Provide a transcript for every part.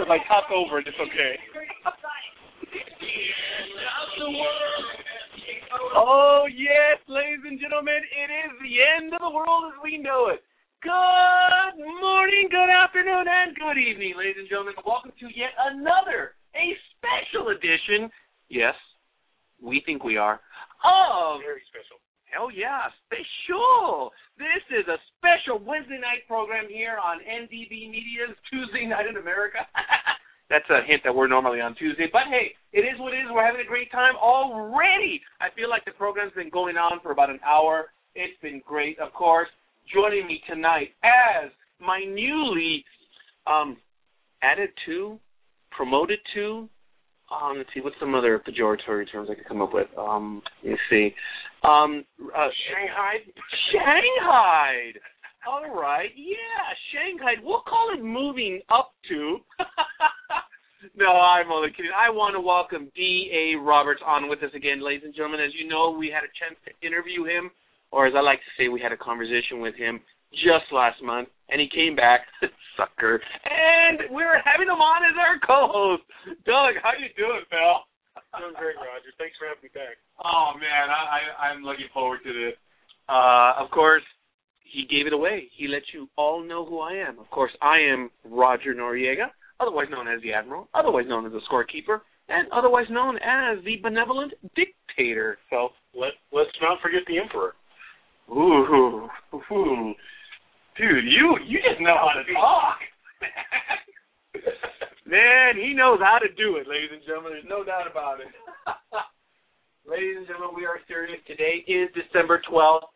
if I talk over it, it's okay. Oh, yes, ladies and gentlemen, it is the end of the world as we know it. Good morning, good afternoon, and good evening, ladies and gentlemen. Welcome to yet another, a special edition, yes, we think we are, of... Very special. Oh, yeah, special. This is a special Wednesday night program here on NDB Media's Tuesday Night in America. That's a hint that we're normally on Tuesday. But, hey, it is what it is. We're having a great time already. I feel like the program's been going on for about an hour. It's been great, of course. Joining me tonight as my newly added to, promoted to, let's see, what's some other pejoratory terms I could come up with? Let me see. Shanghai? Shanghai! All right, yeah, Shanghai. We'll call it moving up to. No, I'm only kidding. I want to welcome D.A. Roberts on with us again, ladies and gentlemen. As you know, we had a chance to interview him, or as I like to say, we had a conversation with him just last month, and he came back, sucker, and we're having him on as our co-host. Doug, how you doing, pal? Doing great, Roger. Thanks for having me back. Oh, man, I'm looking forward to this. Of course, he gave it away. He let you all know who I am. Of course, I am Roger Noriega, otherwise known as the Admiral, otherwise known as the Scorekeeper, and otherwise known as the Benevolent Dictator. So let's not forget the Emperor. Ooh. Dude, you just know how to talk. Man, he knows how to do it, ladies and gentlemen. There's no doubt about it. Ladies and gentlemen, we are serious. Today is December 12th,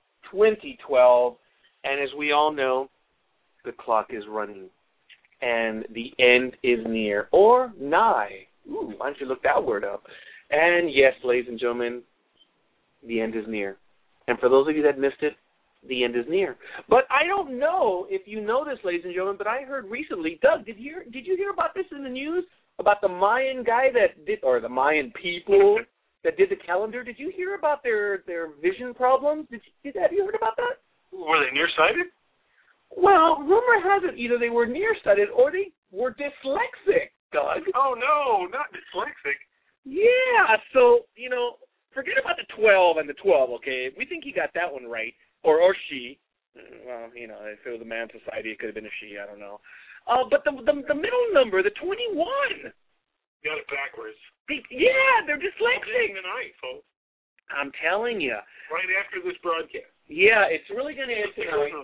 2012, and as we all know, the clock is running, and the end is near, or nigh. Ooh, why don't you look that word up? And yes, ladies and gentlemen, the end is near. And for those of you that missed it, the end is near. But I don't know if you know this, ladies and gentlemen, but I heard recently, Doug, did you hear about this in the news? About the Mayan guy that did, or the Mayan people that did the calendar? Did you hear about their vision problems? Have you heard about that? Were they nearsighted? Well, rumor has it either they were nearsighted or they were dyslexic, Doug. Oh, no, not dyslexic. Yeah, so, forget about the 12 and the 12, okay? We think he got that one right. Or she. Well, if it was a man's society, it could have been a she. I don't know. But the middle number, the 21. Got it backwards. They're dyslexic. Tonight, folks. I'm telling you. Right after this broadcast. Yeah, it's really going to end tonight.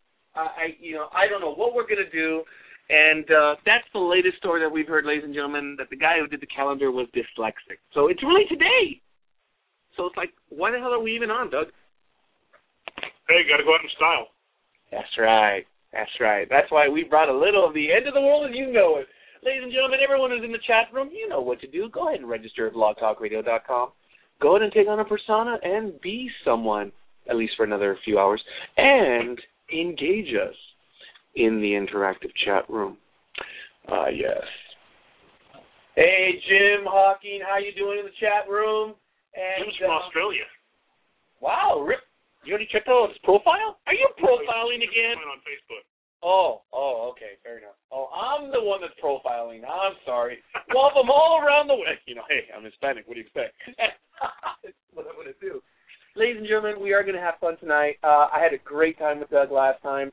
I don't know what we're going to do. And that's the latest story that we've heard, ladies and gentlemen, that the guy who did the calendar was dyslexic. So it's really today. So it's like, why the hell are we even on, Doug? Hey, got to go out in style. That's right. That's why we brought a little of the end of the world, and you know it. Ladies and gentlemen, everyone who's in the chat room, you know what to do. Go ahead and register at blogtalkradio.com. Go ahead and take on a persona and be someone, at least for another few hours, and engage us in the interactive chat room. Yes. Hey, Jim Hawking, how you doing in the chat room? And, Jim's from Australia. Wow, Rip. You already checked out his profile? Are you profiling again? On Facebook. Oh, okay, fair enough. Oh, I'm the one that's profiling. I'm sorry. Well, I'm all around the way. Hey, I'm Hispanic. What do you expect? That's what I'm going to do. Ladies and gentlemen, we are going to have fun tonight. I had a great time with Doug last time.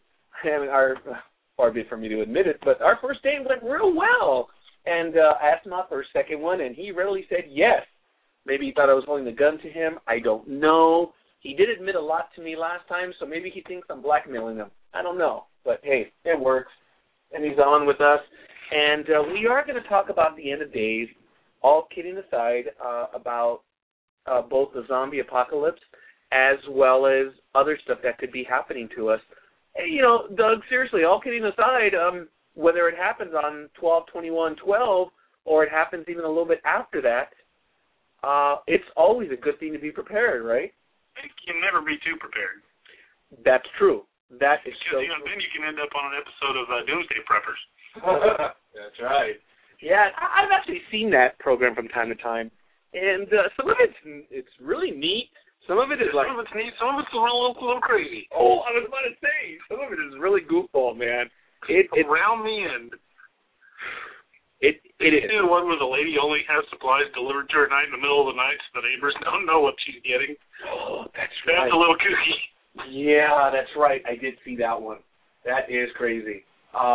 Far be it for me to admit it, but our first date went real well. And I asked him out for a second one, and he readily said yes. Maybe he thought I was holding the gun to him. I don't know. He did admit a lot to me last time, so maybe he thinks I'm blackmailing him. I don't know. But, hey, it works. And he's on with us. And we are going to talk about the end of days, all kidding aside, about both the zombie apocalypse as well as other stuff that could be happening to us. Hey, Doug, seriously, all kidding aside, whether it happens on 12/21/12 or it happens even a little bit after that, it's always a good thing to be prepared, right? You can never be too prepared. That's true. That is so true. Then you can end up on an episode of Doomsday Preppers. That's right. Yeah, I've actually seen that program from time to time, and some of it's really neat. Some of it is some of it's neat. Some of it's a little crazy. Oh, I was about to say, some of it is really goofball, man. Around the end. It is. The one where the lady only has supplies delivered to her night in the middle of the night so the neighbors don't know what she's getting. Oh, that's right. That's a little kooky. Yeah, that's right. I did see that one. That is crazy.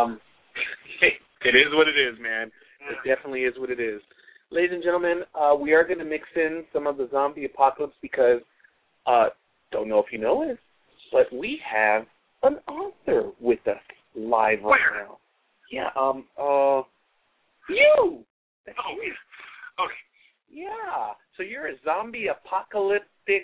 It is what it is, man. It definitely is what it is. Ladies and gentlemen, we are going to mix in some of the zombie apocalypse because, don't know if you know it, but we have an author with us live right now. Yeah, you! That's you. Okay. Yeah. So you're a zombie apocalyptic,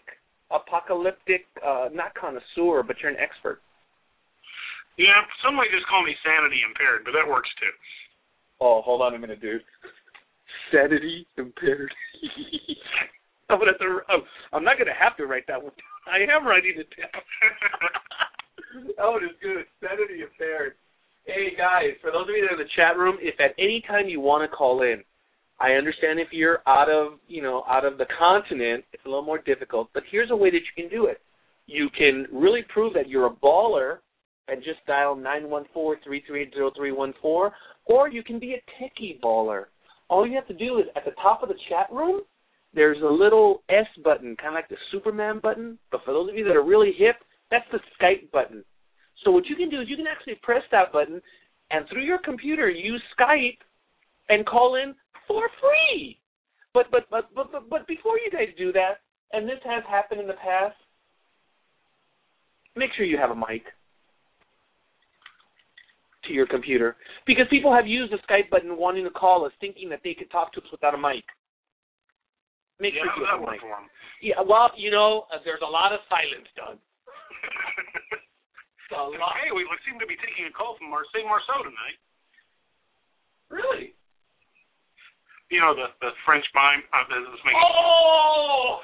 not connoisseur, but you're an expert. Yeah, some might just call me sanity impaired, but that works too. Oh, hold on a minute, dude. Sanity impaired. I'm not gonna have to write that one down. I am writing it down. That one is good. Sanity impaired. Hey guys, for those of you that are in the chat room, if at any time you want to call in, I understand if you're out of the continent, it's a little more difficult. But here's a way that you can do it. You can really prove that you're a baller and just dial 914-338-0314, or you can be a techie baller. All you have to do is at the top of the chat room, there's a little S button, kind of like the Superman button. But for those of you that are really hip, that's the Skype button. So what you can do is you can actually press that button and through your computer use Skype and call in for free. But before you guys do that, and this has happened in the past, make sure you have a mic to your computer, because people have used the Skype button wanting to call us thinking that they could talk to us without a mic. Make sure you have a mic. Yeah, well, there's a lot of silence, Doug. Hey, we seem to be taking a call from Marseille Marceau tonight. Really? You know, the French mime business making. Oh!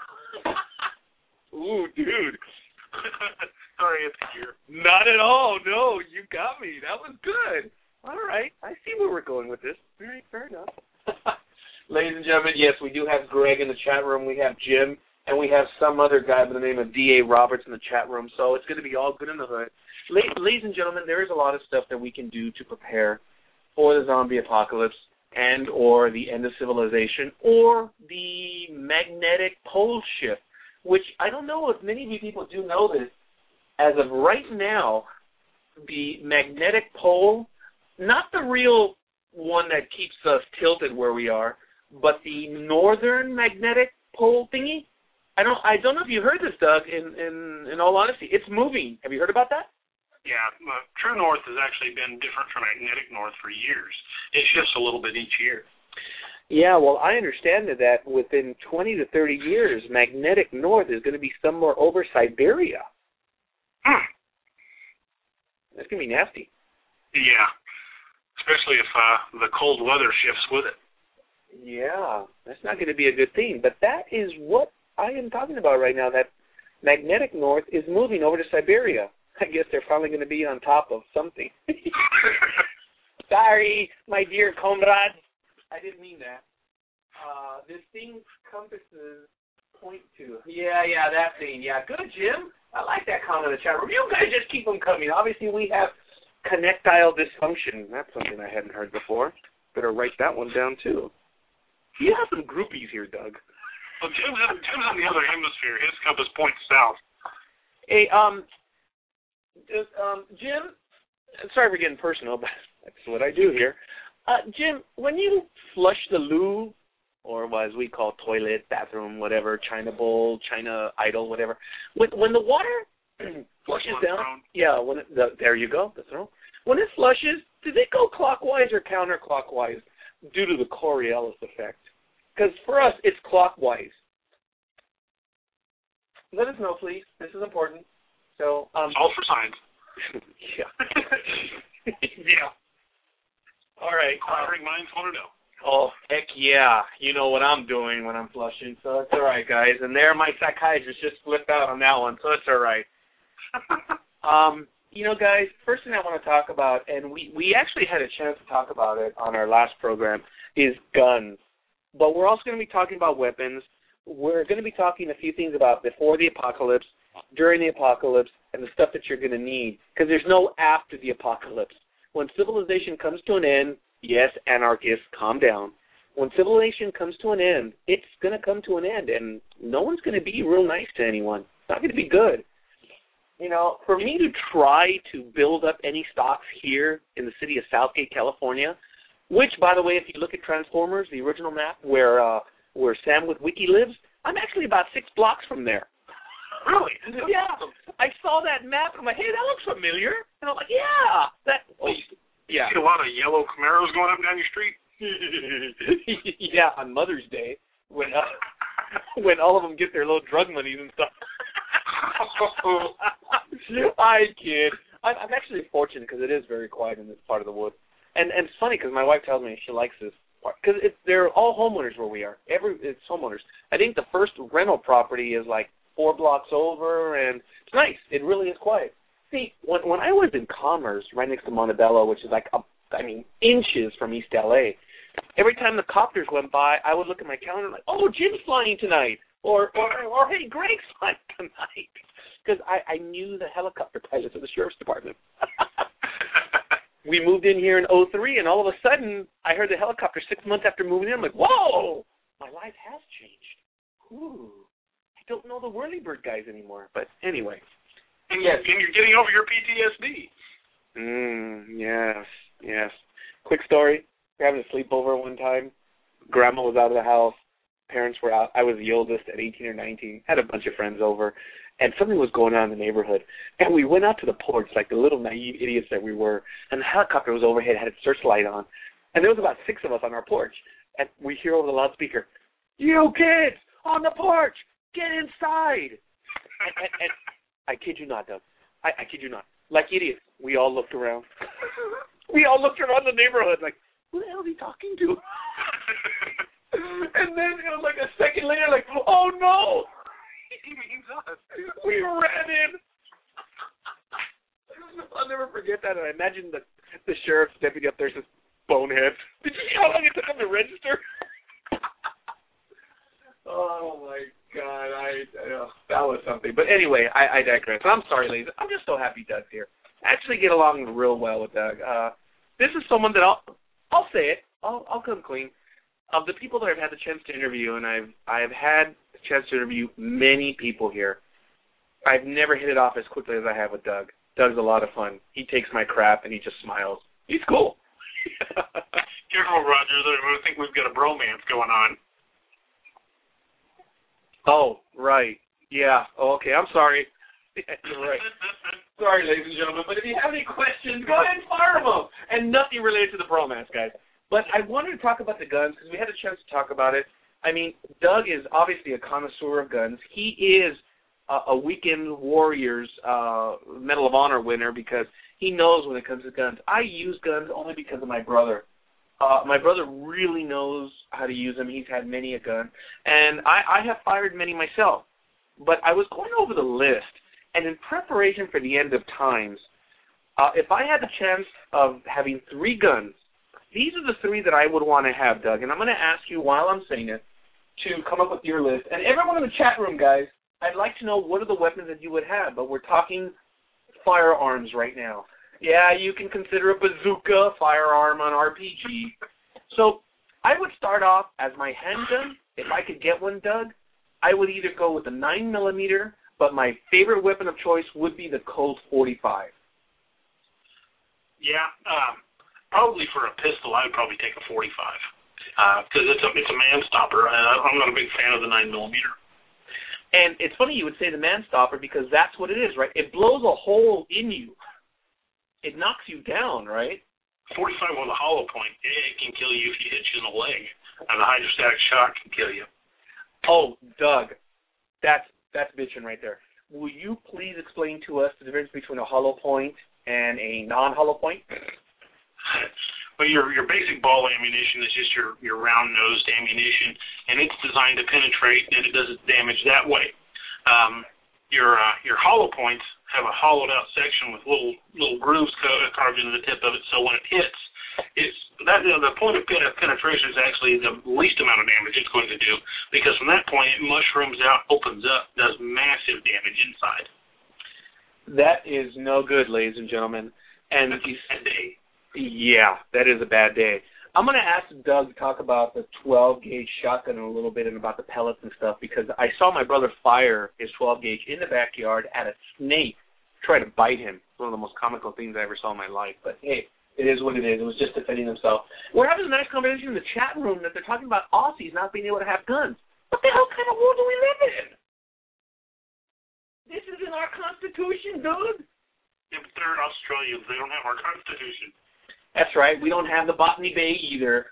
Ooh, dude. Sorry, it's here. Not at all. No, you got me. That was good. All right. I see where we're going with this. All right, fair enough. Ladies and gentlemen, yes, we do have Greg in the chat room. We have Jim. And we have some other guy by the name of D.A. Roberts in the chat room. So it's going to be all good in the hood. Ladies and gentlemen, there is a lot of stuff that we can do to prepare for the zombie apocalypse and or the end of civilization or the magnetic pole shift, which I don't know if many of you people do know this. As of right now, the magnetic pole, not the real one that keeps us tilted where we are, but the northern magnetic pole thingy, I don't know if you heard this, Doug, in all honesty. It's moving. Have you heard about that? Yeah, True North has actually been different from Magnetic North for years. It shifts a little bit each year. Yeah, well, I understand that within 20 to 30 years, Magnetic North is going to be somewhere over Siberia. That's going to be nasty. Yeah, especially if the cold weather shifts with it. Yeah, that's not going to be a good thing. But that is what I am talking about right now, that Magnetic North is moving over to Siberia. I guess they're finally going to be on top of something. Sorry, my dear comrades. I didn't mean that. This thing compasses point to. Yeah, that thing. Yeah, good, Jim. I like that comment in the chat room. You guys just keep them coming. Obviously, we have connectile dysfunction. That's something I hadn't heard before. Better write that one down, too. You have some groupies here, Doug. Well, Jim's in the other hemisphere. His compass points south. Hey, Jim, sorry for getting personal, but that's what I do here. Jim, when you flush the loo, or as we call toilet, bathroom, whatever, China bowl, China idol, whatever, when the water flushes down, there you go, the throne. When it flushes, does it go clockwise or counterclockwise due to the Coriolis effect? Because for us, it's clockwise. Let us know, please. This is important. So, all for science. Yeah. Yeah. All right. Inquiring minds want to know. Oh, heck yeah. You know what I'm doing when I'm flushing, so it's all right, guys. And there, my psychiatrist just flipped out on that one, so it's all right. Guys, first thing I want to talk about, and we actually had a chance to talk about it on our last program, is guns. But we're also going to be talking about weapons. We're going to be talking a few things about before the apocalypse, during the apocalypse, and the stuff that you're going to need. Because there's no after the apocalypse. When civilization comes to an end, Yes, anarchists, calm down. When civilization comes to an end, it's going to come to an end, and no one's going to be real nice to anyone. It's not going to be good. You know, for me to try to build up any stocks here in the city of Southgate, California, which, by the way, if you look at Transformers, the original map where Sam Witwicky lives, I'm actually about 6 blocks from there. Really? Yeah. I saw that map, and I'm like, hey, that looks familiar. And I'm like, yeah. You see a lot of yellow Camaros going up and down your street? Yeah, on Mother's Day, when all of them get their little drug monies and stuff. I kid. I'm actually fortunate because it is very quiet in this part of the woods. And it's funny because my wife tells me she likes this part because they're all homeowners where we are. It's homeowners. I think the first rental property is like 4 blocks over, and it's nice. It really is quiet. See, when I was in Commerce, right next to Montebello, which is like, inches from East L.A., every time the copters went by, I would look at my calendar like, oh, Jim's flying tonight, or hey, Greg's flying tonight, because I knew the helicopter pilots of the Sheriff's Department. We moved in here in 2003, and all of a sudden, I heard the helicopter 6 months after moving in. I'm like, whoa, my life has changed. Ooh. I don't know the Whirlybird guys anymore, but anyway. And you're getting over your PTSD. Yes. Quick story. We were having a sleepover one time. Grandma was out of the house. Parents were out. I was the oldest at 18 or 19. Had a bunch of friends over. And something was going on in the neighborhood. And we went out to the porch like the little naive idiots that we were. And the helicopter was overhead, had its searchlight on. And there was about 6 of us on our porch. And we hear over the loudspeaker, you kids on the porch, get inside. And I kid you not, Doug. I kid you not. Like idiots, we all looked around. We all looked around the neighborhood like, who the hell is he talking to? And then it was like a second later, like, oh no! He means us. We ran in. I'll never forget that. And I imagine the sheriff's deputy up there says, bonehead. Did you see how long it took him to register? Oh my God, that was something. But anyway, I digress. I'm sorry, ladies. I'm just so happy Doug's here. I actually get along real well with Doug. This is someone that I'll say it. I'll come clean. Of the people that I've had the chance to interview, and I've had the chance to interview many people here, I've never hit it off as quickly as I have with Doug. Doug's a lot of fun. He takes my crap and he just smiles. He's cool. Careful, Roger. I think we've got a bromance going on. Oh, right. Yeah. Oh, okay. I'm sorry. You're right. Sorry, ladies and gentlemen. But if you have any questions, go ahead and fire them up. And nothing related to the bromance, guys. But I wanted to talk about the guns because we had a chance to talk about it. I mean, Doug is obviously a connoisseur of guns. He is a Weekend Warriors Medal of Honor winner because he knows when it comes to guns. I use guns only because of my brother. My brother really knows how to use them. He's had many a gun. And I have fired many myself. But I was going over the list, and in preparation for the end of times, if I had the chance of having 3 guns, these are the 3 that I would want to have, Doug. And I'm going to ask you while I'm saying it to come up with your list. And everyone in the chat room, guys, I'd like to know what are the weapons that you would have. But we're talking firearms right now. Yeah, you can consider a bazooka firearm on RPG. So I would start off as my handgun. If I could get one, Doug, I would either go with a 9mm, but my favorite weapon of choice would be the Colt 45. Yeah, probably for a pistol, I would probably take a 45 because it's a man stopper, and I'm not a big fan of the 9mm. And it's funny you would say the man stopper because that's what it is, right? It blows a hole in you. It knocks you down, right? 45 with a hollow point, it can kill you if you hit you in the leg, and the hydrostatic shock can kill you. Oh, Doug, that's bitching right there. Will you please explain to us the difference between a hollow point and a non-hollow point? Well, your basic ball ammunition is just your round-nosed ammunition, and it's designed to penetrate, and it does damage that way. Your hollow points have a hollowed-out section with little grooves carved into the tip of it, so when it hits, the point of penetration is actually the least amount of damage it's going to do, because from that point, it mushrooms out, opens up, does massive damage inside. That is no good, ladies and gentlemen. And Yeah, that is a bad day. I'm going to ask Doug to talk about the 12-gauge shotgun in a little bit and about the pellets and stuff because I saw my brother fire his 12-gauge in the backyard at a snake try to bite him. It's one of the most comical things I ever saw in my life. But, hey, it is what it is. It was just defending himself. We're having a nice conversation in the chat room that they're talking about Aussies not being able to have guns. What the hell kind of world do we live in? This is in our Constitution, dude. Yeah, but they're Australians. They don't have our Constitution. That's right. We don't have the Botany Bay either.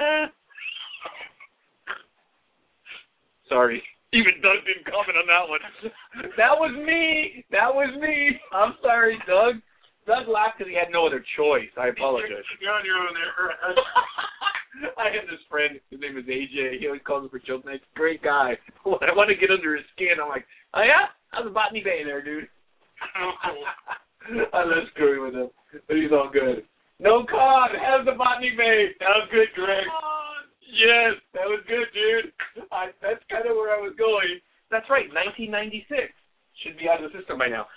Sorry. Even Doug didn't comment on that one. That was me. I'm sorry, Doug. Doug laughed because he had no other choice. I apologize. You're on your own there. I have this friend. His name is AJ. He always calls me for joke nights. Great guy. When I want to get under his skin, I'm like, oh, yeah? How's the Botany Bay there, dude? I love screwing with him. But he's all good. No con. How's the Botany Bay? That was good, Greg. Yes, that was good, dude. That's kind of where I was going. That's right, 1996. Should be out of the system by now.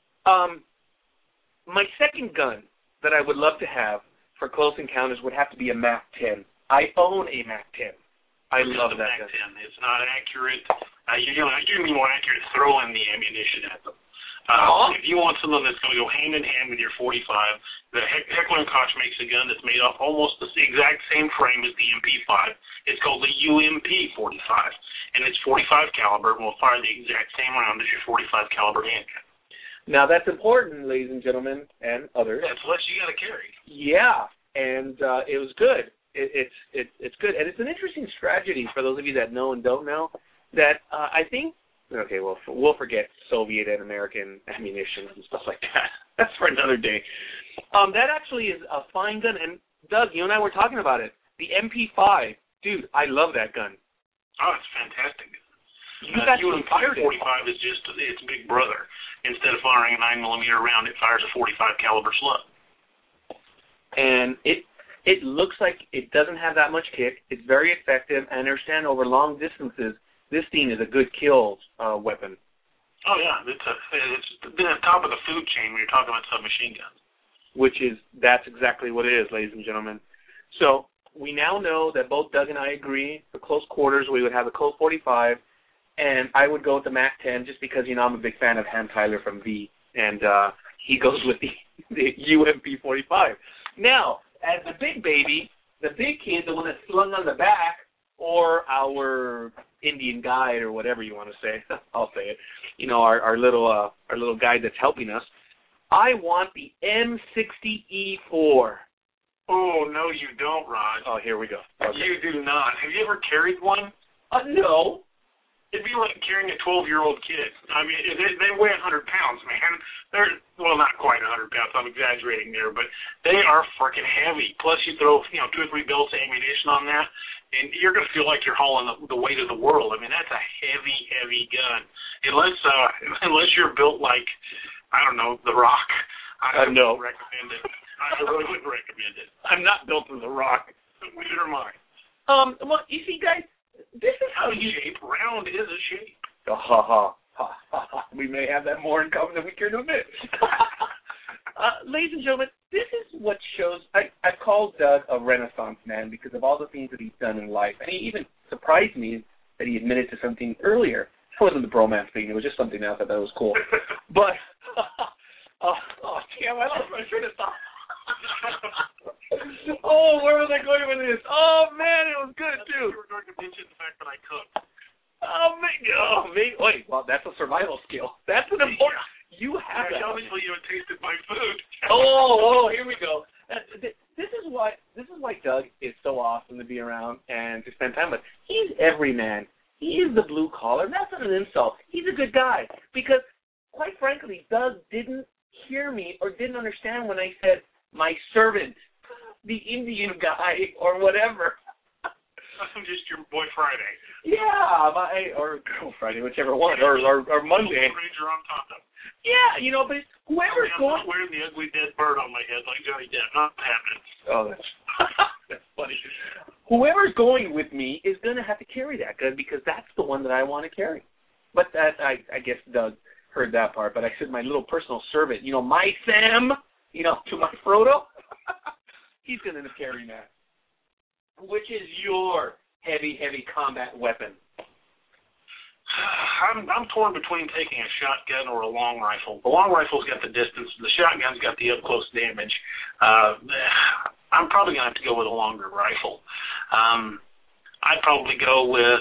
My second gun that I would love to have for close encounters would have to be a MAC-10. I own a MAC-10. I love that gun. MAC-10. It's not accurate. You need more accurate throw in the ammunition at them. If you want something that's going to go hand in hand with your 45, the Heckler & Koch makes a gun that's made off almost the exact same frame as the MP5. It's called the UMP 45, and it's 45 caliber and will fire the exact same round as your 45 caliber handgun. Now that's important, ladies and gentlemen, and others. That's what you got to carry. Yeah, and it was good. It's good, and it's an interesting strategy for those of you that know and don't know. That I think. Okay, well, we'll forget Soviet and American ammunition and stuff like that. That's for another day. That actually is a fine gun. And, Doug, you and I were talking about it. The MP5, dude, I love that gun. Oh, it's fantastic. You got UMP 45 is just its big brother. Instead of firing a 9mm round, it fires a 45 caliber slug. And it looks like it doesn't have that much kick. It's very effective. I understand over long distances, this thing is a good kill weapon. Oh, yeah. It's at the top of the food chain when you're talking about submachine guns. That's exactly what it is, ladies and gentlemen. So we now know that both Doug and I agree for close quarters we would have a Colt 45, and I would go with the MAC-10 just because, I'm a big fan of Ham Tyler from V, and he goes with the UMP 45. Now, as the big baby, the big kid, the one that's slung on the back, or our Indian guide, or whatever you want to say, I'll say it. Our little guide that's helping us. I want the M60E4. Oh no, you don't, Raj. Oh, here we go. Okay. You do not. Have you ever carried one? No. It'd be like carrying a 12-year-old kid. I mean, they weigh 100 pounds, man. They're not quite 100 pounds. I'm exaggerating there, but they are freaking heavy. Plus, you throw 2 or 3 belts of ammunition on that, and you're going to feel like you're hauling the weight of the world. I mean, that's a heavy, heavy gun. Unless you're built like, I don't know, The Rock. I don't recommend it. I really wouldn't recommend it. I'm not built as The Rock. Neither am I. Well, you see, guys, this is how you shape. Round is a shape. We may have that more in common than we care to admit. Ladies and gentlemen, this is what shows. I called Doug a Renaissance man because of all the things that he's done in life, and he even surprised me that he admitted to something earlier. It wasn't the bromance thing; it was just something else that was cool. But damn, I lost my train of thought. Oh, where was I going with this? Oh man, it was good too. You were going to mention the fact that I cook. Oh me. Wait, well, that's a survival skill. That's an important. You have that. Obviously, you have tasted my food. Oh, here we go. This is why Doug is so awesome to be around and to spend time with. He's every man. He is the blue collar. That's not an insult. He's a good guy because, quite frankly, Doug didn't hear me or didn't understand when I said my servant, the Indian guy, or whatever. I'm just your boy Friday. Yeah, or Girl Friday, whichever one, or Monday. Ranger on top of. Yeah, but whoever's going. I'm not wearing the ugly dead bird on my head like Johnny Depp. Not happening. Oh, that's funny. Whoever's going with me is going to have to carry that gun because that's the one that I want to carry. But that I guess Doug heard that part. But I said my little personal servant, my Sam, to my Frodo. he's going to end up carrying that. Which is your heavy combat weapon? I'm torn between taking a shotgun or a long rifle. The long rifle's got the distance. The shotgun's got the up-close damage. I'm probably going to have to go with a longer rifle. I'd probably go with...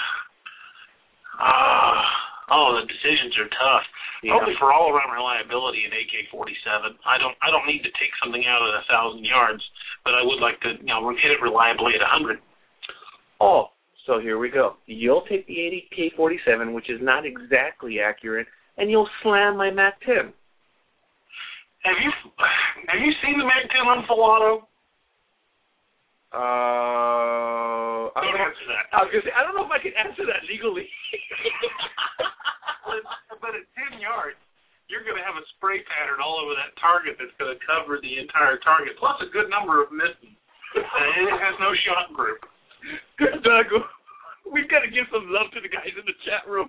the decisions are tough. Yeah. Probably for all-around reliability, an AK-47. I don't need to take something out at 1,000 yards, but I would like to, hit it reliably at 100. Oh, so here we go. You'll take the AK-47, which is not exactly accurate, and you'll slam my MAC-10. Have you seen the MAC-10 on full auto? Don't answer that. I was going to say, I don't know if I can answer that legally. But at 10 yards, you're going to have a spray pattern all over that target that's going to cover the entire target, plus a good number of misses. And it has no shot group. Doug, we've got to give some love to the guys in the chat room.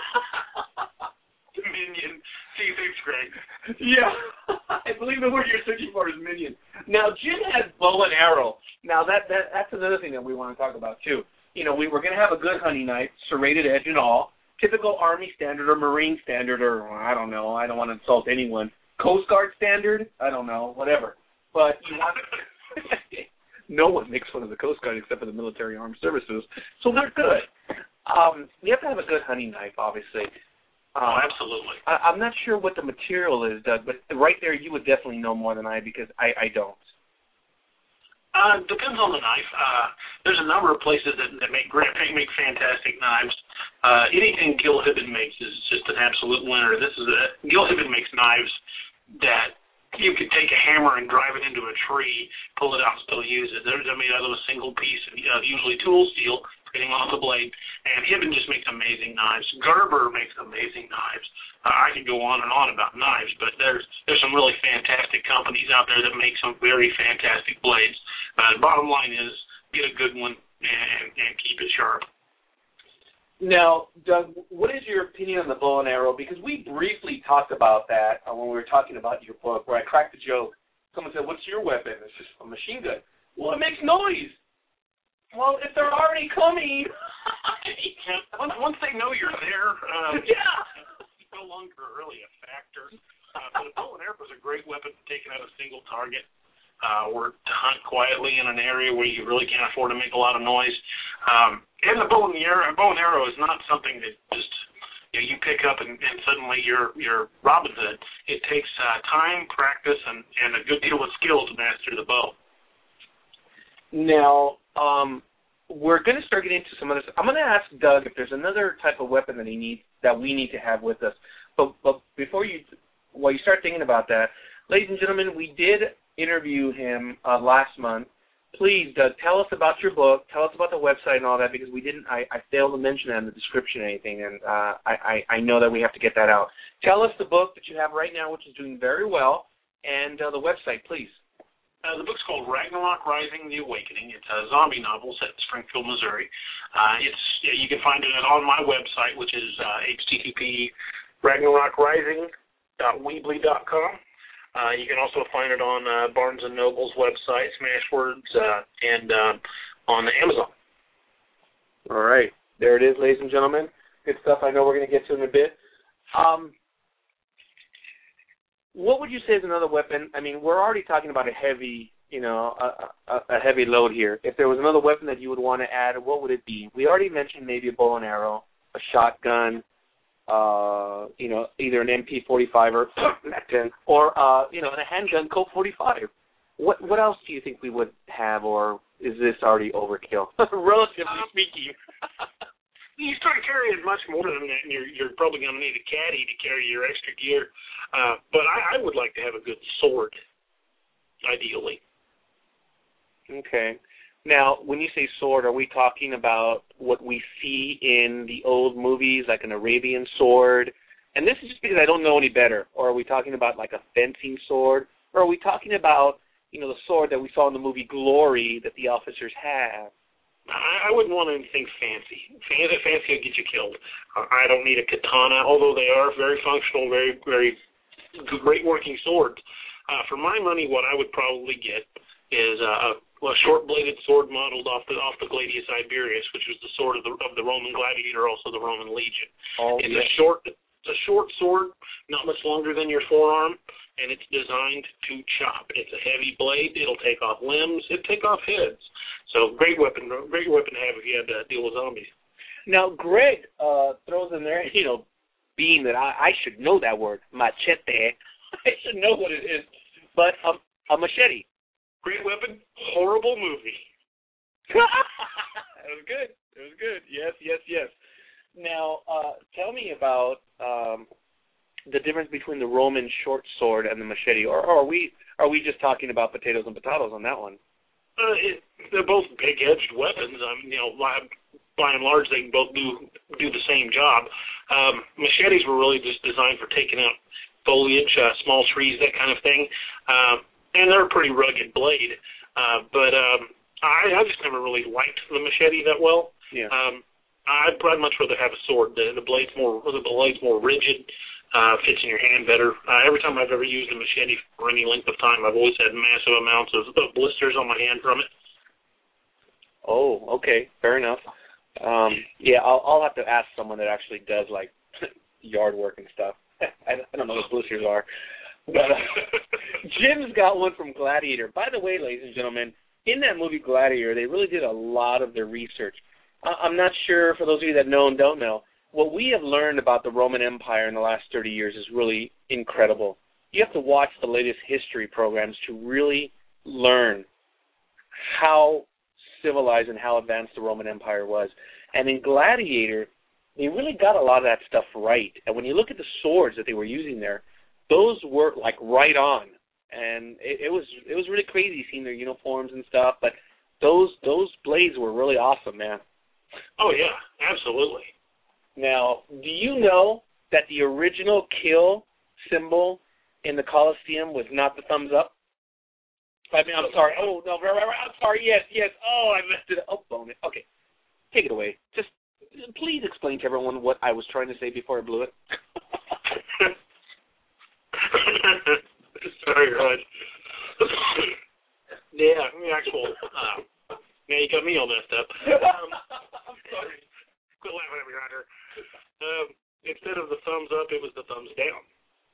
Minion. C6 Greg. Yeah. I believe the word you're searching for is minion. Now, Jim has bow and arrow. Now, that's another thing that we want to talk about, too. We're going to have a good hunting knife, serrated edge and all, typical Army standard or Marine standard or, I don't know, I don't want to insult anyone. Coast Guard standard? I don't know, whatever. But you want no one makes fun of the Coast Guard except for the military armed services, so they're good. You have to have a good hunting knife, obviously. Absolutely. I'm not sure what the material is, Doug, but right there you would definitely know more than I because I don't. Depends on the knife. There's a number of places that make fantastic knives. Anything Gil Hibben makes is just an absolute winner. Gil Hibben makes knives that you could take a hammer and drive it into a tree, pull it out, and still use it. They're made out of a single piece of usually tool steel, getting off the blade. And Hibben just makes amazing knives. Gerber makes amazing knives. I could go on and on about knives, but there's some really fantastic companies out there that make some very fantastic blades. Bottom line is, get a good one and keep it sharp. Now, Doug, what is your opinion on the bow and arrow? Because we briefly talked about that when we were talking about your book, where I cracked the joke. Someone said, what's your weapon? It's just a machine gun. Well, it makes noise. Well, if they're already coming. Once they know you're there, it's no longer really a factor. But a bow and arrow is a great weapon to take out a single target. Or to hunt quietly in an area where you really can't afford to make a lot of noise. And the bow and arrow is not something that just you pick up and suddenly you're Robin Hood. It takes time, practice, and a good deal of skill to master the bow. Now, we're going to start getting into some of this. I'm going to ask Doug if there's another type of weapon that we need to have with us. But while you start thinking about that, ladies and gentlemen, we did interview him last month. Please, Doug, tell us about your book. Tell us about the website and all that because I failed to mention that in the description or anything, and I know that we have to get that out. Tell us the book that you have right now, which is doing very well, and the website, please. The book's called Ragnarok Rising: The Awakening. It's a zombie novel set in Springfield, Missouri. You can find it on my website, which is http://ragnarokrising.weebly.com. You can also find it on Barnes & Noble's website, Smashwords, and on Amazon. All right. There it is, ladies and gentlemen. Good stuff. I know we're going to get to in a bit. What would you say is another weapon? I mean, we're already talking about a heavy, a heavy load here. If there was another weapon that you would want to add, what would it be? We already mentioned maybe a bow and arrow, a shotgun, either an MP45 or a handgun Colt 45. What else do you think we would have, or is this already overkill? Relatively speaking. You start carrying much more than that, and you're probably going to need a caddy to carry your extra gear. But I would like to have a good sword, ideally. Okay. Now, when you say sword, are we talking about what we see in the old movies, like an Arabian sword? And this is just because I don't know any better. Or are we talking about like a fencing sword? Or are we talking about, the sword that we saw in the movie Glory that the officers have? I wouldn't want anything fancy. Fancy will get you killed. I don't need a katana, although they are very functional, very, very great working swords. For my money, what I would probably get is a short-bladed sword modeled off the Gladius Iberius, which was the sword of the Roman gladiator, also the Roman legion. It's a short sword, not much longer than your forearm, and it's designed to chop. It's a heavy blade. It'll take off limbs. It'll take off heads. So great weapon to have if you had to deal with zombies. Now, Greg throws in there, being that I should know that word, machete. I should know what it is. But a machete. Great weapon, horrible movie. It was good. It was good. Yes. Now, tell me about the difference between the Roman short sword and the machete, or are we just talking about potatoes and potatoes on that one? They're both big-edged weapons. By and large, they can both do the same job. Machetes were really just designed for taking out foliage, small trees, that kind of thing, and they're a pretty rugged blade. But I just never really liked the machete that well. Yeah. I'd much rather have a sword. The blade's more rigid, fits in your hand better. Every time I've ever used a machete for any length of time, I've always had massive amounts of blisters on my hand from it. Oh, okay, fair enough. Yeah, I'll have to ask someone that actually does like yard work and stuff. I don't know what blisters are. But Jim's got one from Gladiator. By the way, ladies and gentlemen, in that movie Gladiator, they really did a lot of their research. I'm not sure, for those of you that know and don't know, what we have learned about the Roman Empire in the last 30 years is really incredible. You have to watch the latest history programs to really learn how civilized and how advanced the Roman Empire was. And in Gladiator, they really got a lot of that stuff right. And when you look at the swords that they were using there, those were like right on. And it was really crazy seeing their uniforms and stuff, but those blades were really awesome, man. Oh, yeah, absolutely. Now, do you know that the original kill symbol in the Colosseum was not the thumbs up? I'm sorry. Oh, no, I'm sorry. Yes. Oh, I messed it up. Oh, bone it. Okay. Take it away. Just please explain to everyone what I was trying to say before I blew it. Sorry, Rod. Yeah, actual. Now you got me all messed up. I'm sorry. Quit laughing at me, Roger. Instead of the thumbs up, it was the thumbs down.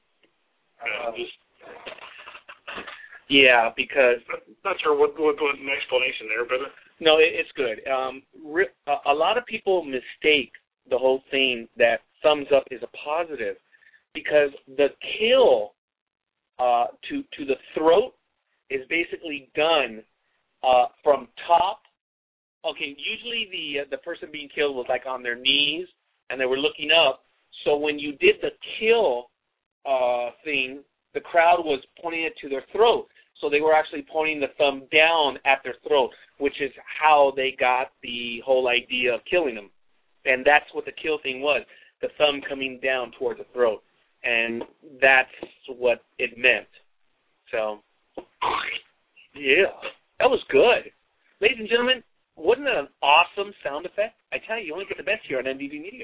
Yeah, because not sure what an explanation there, but no, it's good. A lot of people mistake the whole thing that thumbs up is a positive, because the kill to the throat is basically done from top. Okay, usually the person being killed was like on their knees and they were looking up. So when you did the kill thing, the crowd was pointing it to their throat. So they were actually pointing the thumb down at their throat, which is how they got the whole idea of killing them. And that's what the kill thing was, the thumb coming down toward the throat. And that's what it meant. So, yeah, that was good. Ladies and gentlemen, wasn't that an awesome sound effect? I tell you only get the best here on NDV Media.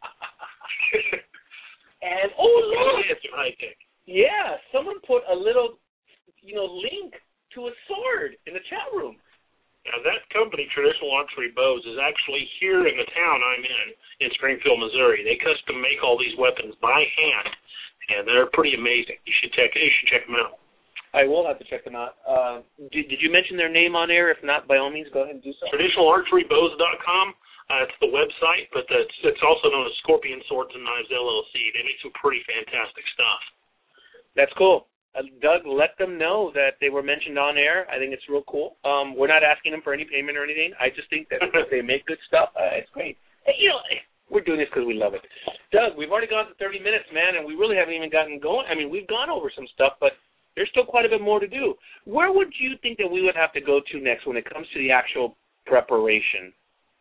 And, oh, look. Yeah, someone put a little, link to a sword in the chat room. Now, that company, Traditional Archery Bows, is actually here in the town I'm in Springfield, Missouri. They custom make all these weapons by hand, and they're pretty amazing. You should check them out. I will have to check them out. Did you mention their name on air? If not, by all means, go ahead and do so. Traditionalarcherybows.com. It's the website, but it's also known as Scorpion Swords and Knives, LLC. They make some pretty fantastic stuff. That's cool. Doug, let them know that they were mentioned on air. I think it's real cool. We're not asking them for any payment or anything. I just think that if they make good stuff, it's great. Hey, we're doing this because we love it. Doug, we've already gone to 30 minutes, man, and we really haven't even gotten going. I mean, we've gone over some stuff, but there's still quite a bit more to do. Where would you think that we would have to go to next when it comes to the actual preparation?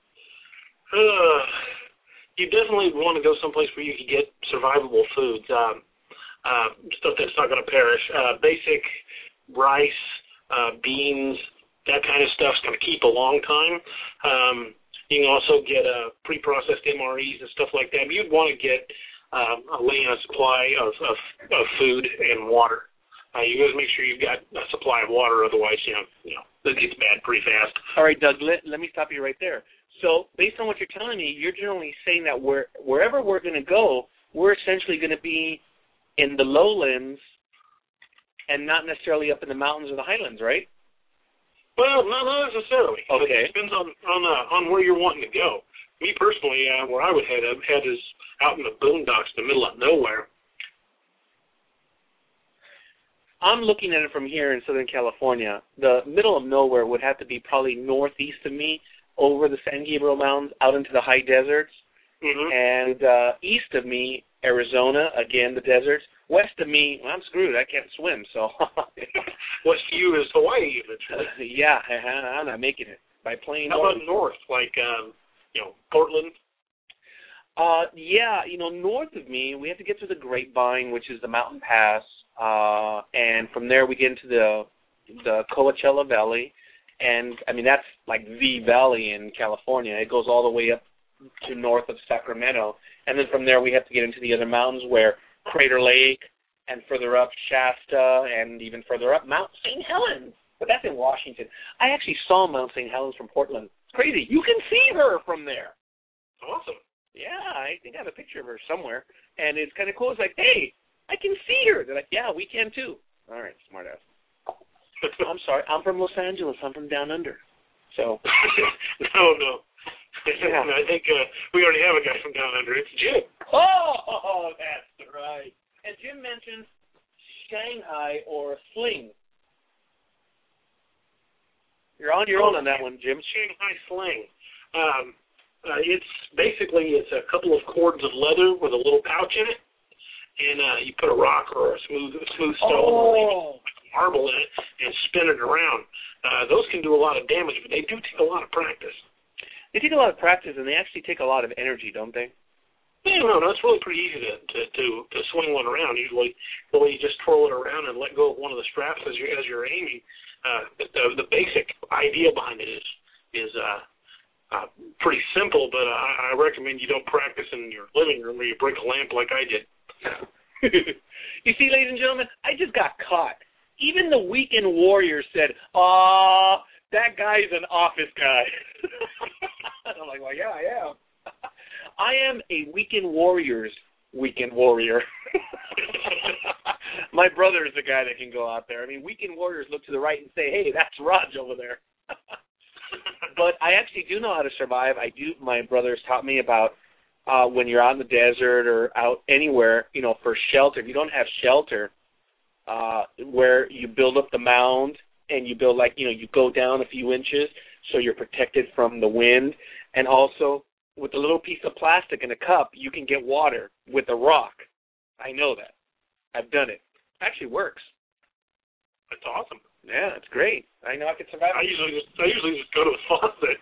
You definitely want to go someplace where you can get survivable foods, stuff that's not going to perish. Basic rice, beans, that kind of stuff's going to keep a long time. You can also get pre-processed MREs and stuff like that. But you'd want to get a supply of food and water. You got to make sure you've got a supply of water, otherwise, it gets bad pretty fast. All right, Doug, let me stop you right there. So based on what you're telling me, you're generally saying that wherever we're going to go, we're essentially going to be in the lowlands and not necessarily up in the mountains or the highlands, right? Well, not necessarily. Okay. It depends on where you're wanting to go. Me personally, where I would head is out in the boondocks, the middle of nowhere. I'm looking at it from here in Southern California. The middle of nowhere would have to be probably northeast of me, over the San Gabriel Mountains, out into the high deserts. Mm-hmm. And east of me, Arizona, again, the deserts. West of me, well, I'm screwed. I can't swim, so. West of you is Hawaii, eventually. Yeah, I'm not making it. By plane. How about north, like, Portland? Yeah, north of me, we have to get to the Grapevine, which is the mountain pass. And from there we get into the Coachella Valley, and I mean that's like the valley in California. It goes all the way up to north of Sacramento, and then from there we have to get into the other mountains where Crater Lake, and further up Shasta, and even further up Mount St. Helens. But that's in Washington. I actually saw Mount St. Helens from Portland. It's crazy. You can see her from there. Awesome. Yeah, I think I have a picture of her somewhere, and it's kind of cool. It's like, hey, I can see her. They're like, yeah, we can too. All right, smart ass. I'm sorry. I'm from Los Angeles. I'm from down under. So. No. Yeah. I think we already have a guy from down under. It's Jim. Oh, that's right. And Jim mentioned Shanghai or Sling. You're on your own on that one, Jim. Shanghai Sling. It's a couple of cords of leather with a little pouch in it. And you put a rock or a smooth stone or marble in it and spin it around. Those can do a lot of damage, but they do take a lot of practice. They take a lot of practice, and they actually take a lot of energy, don't they? Yeah, no, it's really pretty easy to swing one around. Usually, the way you just twirl it around and let go of one of the straps as you're aiming. The basic idea behind it is pretty simple, but I recommend you don't practice in your living room or you break a lamp like I did. You see, ladies and gentlemen, I just got caught. Even the Weekend Warriors said, that guy's an office guy. I'm like, well, yeah, I am. I am a Weekend Warriors Weekend Warrior. My brother is the guy that can go out there. I mean, Weekend Warriors look to the right and say, hey, that's Raj over there. But I actually do know how to survive. My brothers taught me about when you're out in the desert or out anywhere, for shelter. If you don't have shelter, where you build up the mound and you build you go down a few inches so you're protected from the wind. And also, with a little piece of plastic in a cup, you can get water with a rock. I know that. I've done it. It actually works. That's awesome. Yeah, it's great. I know I can survive. I usually just go to the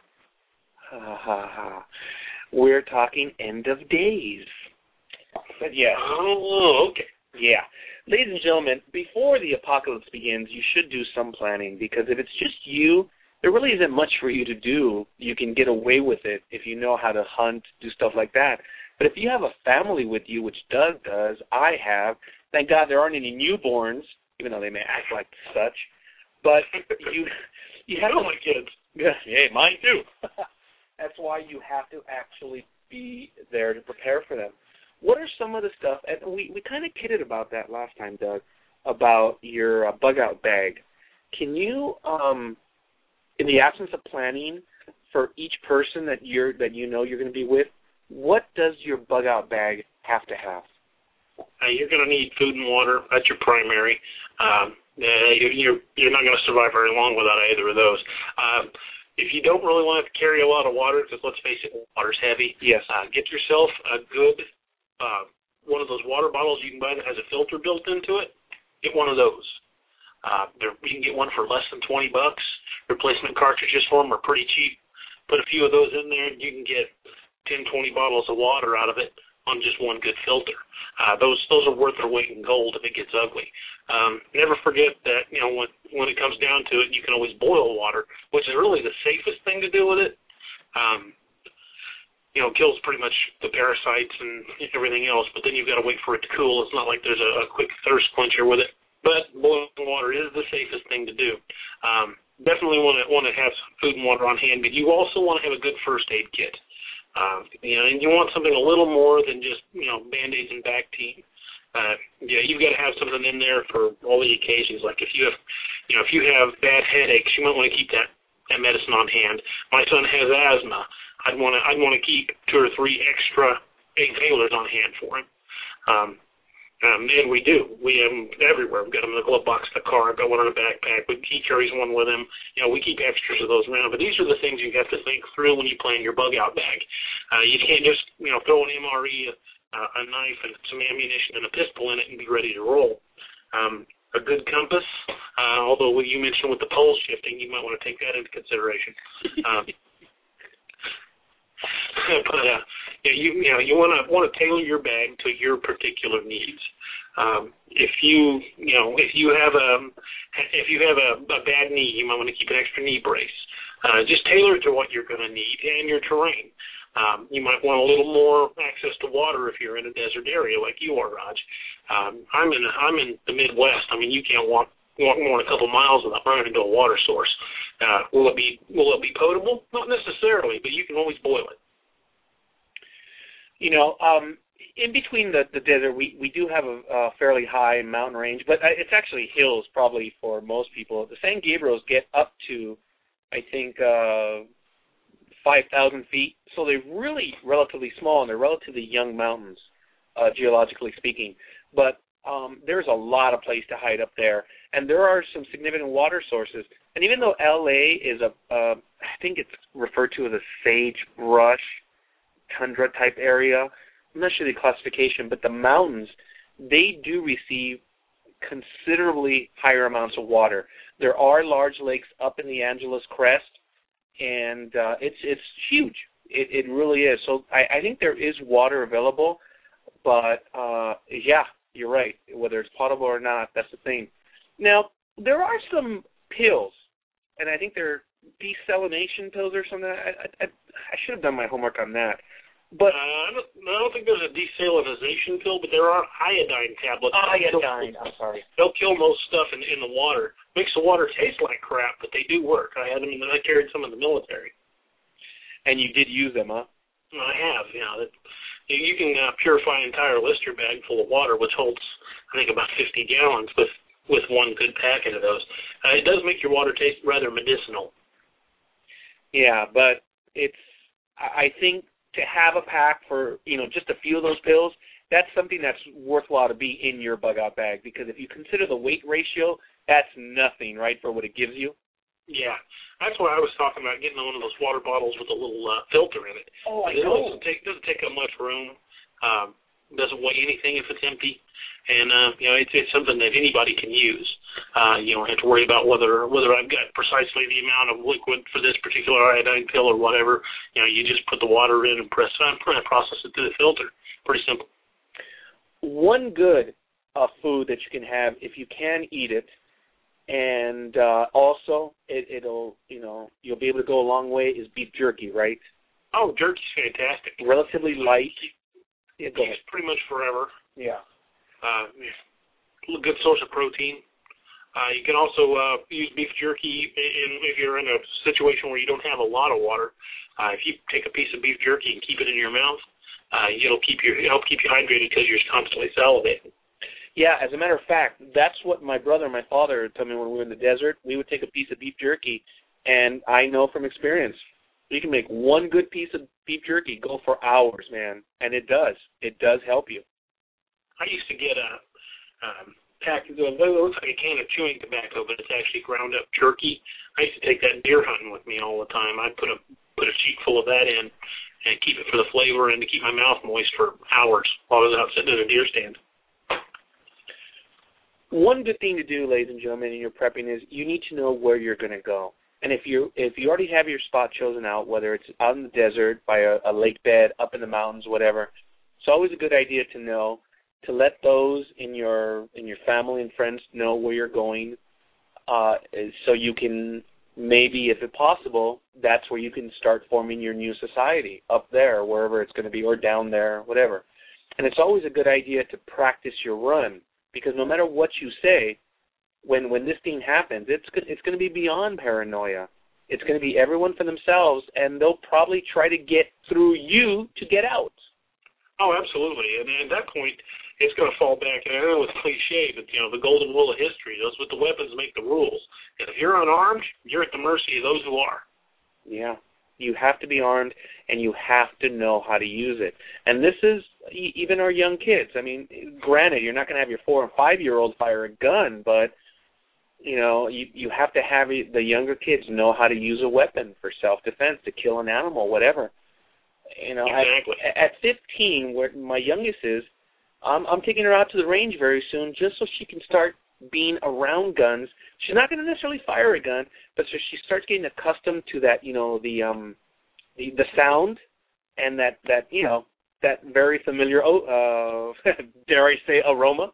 faucet. We're talking end of days. But yeah. Oh, okay. Yeah. Ladies and gentlemen, before the apocalypse begins, you should do some planning, because if it's just you, there really isn't much for you to do. You can get away with it if you know how to hunt, do stuff like that. But if you have a family with you, which Doug does, I have, thank God there aren't any newborns, even though they may act like such. But you have my kids. Yeah, hey, mine too. That's why you have to actually be there to prepare for them. What are some of the stuff, and we kind of kidded about that last time, Doug, about your bug-out bag. Can you, in the absence of planning for each person that you're going to be with, what does your bug-out bag have to have? You're going to need food and water. That's your primary. You're not going to survive very long without either of those. If you don't really want to carry a lot of water, because let's face it, water's heavy. Yes. Get yourself a good one of those water bottles you can buy that has a filter built into it. Get one of those. You can get one for less than $20. Replacement cartridges for them are pretty cheap. Put a few of those in there, and you can get 10, 20 bottles of water out of it on just one good filter. Those are worth their weight in gold if it gets ugly. Never forget that when it comes down to it, you can always boil water, which is really the safest thing to do with it. Kills pretty much the parasites and everything else, but then you've got to wait for it to cool. It's not like there's a quick thirst quencher with it. but boiling water is the safest thing to do. Definitely want to have some food and water on hand, but you also want to have a good first aid kit. And you want something a little more than just Band-Aids and Bactine. You've got to have something in there for all the occasions. Like if you have bad headaches, you might want to keep that medicine on hand. My son has asthma. I'd want to keep 2 or 3 extra inhalers on hand for him. And we do. We have them everywhere. We've got them in the glove box of the car. I've got one in a backpack. He carries one with him. We keep extras of those around. But these are the things you have to think through when you plan your bug-out bag. You can't just, throw an MRE, a knife, and some ammunition and a pistol in it and be ready to roll. A good compass, although you mentioned with the pole shifting, you might want to take that into consideration. But you want to tailor your bag to your particular needs. If you have a bad knee, you might want to keep an extra knee brace. Just tailor it to what you're going to need and your terrain. You might want a little more access to water if you're in a desert area like you are, Raj. I'm in the Midwest. I mean, you can't walk more than a couple miles without running into a water source. Will it be potable? Not necessarily, but you can always boil it. In between the desert, we do have a fairly high mountain range, but it's actually hills probably for most people. The San Gabriels get up to, I think, 5,000 feet, so they're really relatively small, and they're relatively young mountains, geologically speaking. But there's a lot of place to hide up there, and there are some significant water sources. And even though L.A. is I think it's referred to as a sagebrush tundra-type area, I'm not sure the classification, but the mountains, they do receive considerably higher amounts of water. There are large lakes up in the Angeles Crest, and it's huge. It really is. So I think there is water available, but you're right. Whether it's potable or not, that's the thing. Now, there are some pills, and I think they're desalination pills or something. I should have done my homework on that. But I don't think there's a desalination pill, but there are iodine tablets. Iodine, I'm sorry. They'll kill most stuff in the water. Makes the water taste like crap, but they do work. I had them, and I carried some in the military. And you did use them, huh? I have, yeah. You can purify an entire Lister bag full of water, which holds, I think, about 50 gallons with one good packet of those. It does make your water taste rather medicinal. Yeah, but I think to have a pack for, just a few of those pills, that's something that's worthwhile to be in your bug-out bag, because if you consider the weight ratio, that's nothing, right, for what it gives you? Yeah. That's why I was talking about getting one of those water bottles with a little filter in it. Oh, I know. It doesn't take up much room. Doesn't weigh anything if it's empty. And, it's something that anybody can use. You don't have to worry about whether I've got precisely the amount of liquid for this particular iodine pill or whatever. You just put the water in and process it through the filter. Pretty simple. One good food that you can have, if you can eat it, and also it'll, you'll be able to go a long way, is beef jerky, right? Oh, jerky's fantastic. Relatively light. Yeah, go ahead. Pretty much forever. Yeah. A good source of protein. You can also use beef jerky if you're in a situation where you don't have a lot of water. If you take a piece of beef jerky and keep it in your mouth, it'll help keep you hydrated because you're constantly salivating. Yeah, as a matter of fact, that's what my brother and my father told me when we were in the desert. We would take a piece of beef jerky, and I know from experience, you can make one good piece of beef jerky go for hours, man, and it does. It does help you. I used to get a pack. It looks like a can of chewing tobacco, but it's actually ground up jerky. I used to take that deer hunting with me all the time. I'd put a cheek full of that in and keep it for the flavor and to keep my mouth moist for hours while I was out sitting at a deer stand. One good thing to do, ladies and gentlemen, in your prepping is you need to know where you're going to go. And if you already have your spot chosen out, whether it's out in the desert, by a lake bed, up in the mountains, whatever, it's always a good idea to know, to let those in your family and friends know where you're going, so you can maybe, if it's possible, that's where you can start forming your new society, up there, wherever it's going to be, or down there, whatever. And it's always a good idea to practice your run, because no matter what you say, when this thing happens, it's going to be beyond paranoia. It's going to be everyone for themselves, and they'll probably try to get through you to get out. Oh, absolutely. And at that point, it's going to fall back. And I know it's cliche, but, the golden rule of history, those with the weapons make the rules. And if you're unarmed, you're at the mercy of those who are. Yeah. You have to be armed, and you have to know how to use it. And this is even our young kids. I mean, granted, you're not going to have your 4- and 5-year-olds fire a gun, but, you have to have the younger kids know how to use a weapon for self-defense, to kill an animal, whatever. Exactly. At 15, where my youngest is, I'm taking her out to the range very soon just so she can start being around guns. She's not going to necessarily fire a gun, but so she starts getting accustomed to that, the sound and that very familiar, dare I say, aroma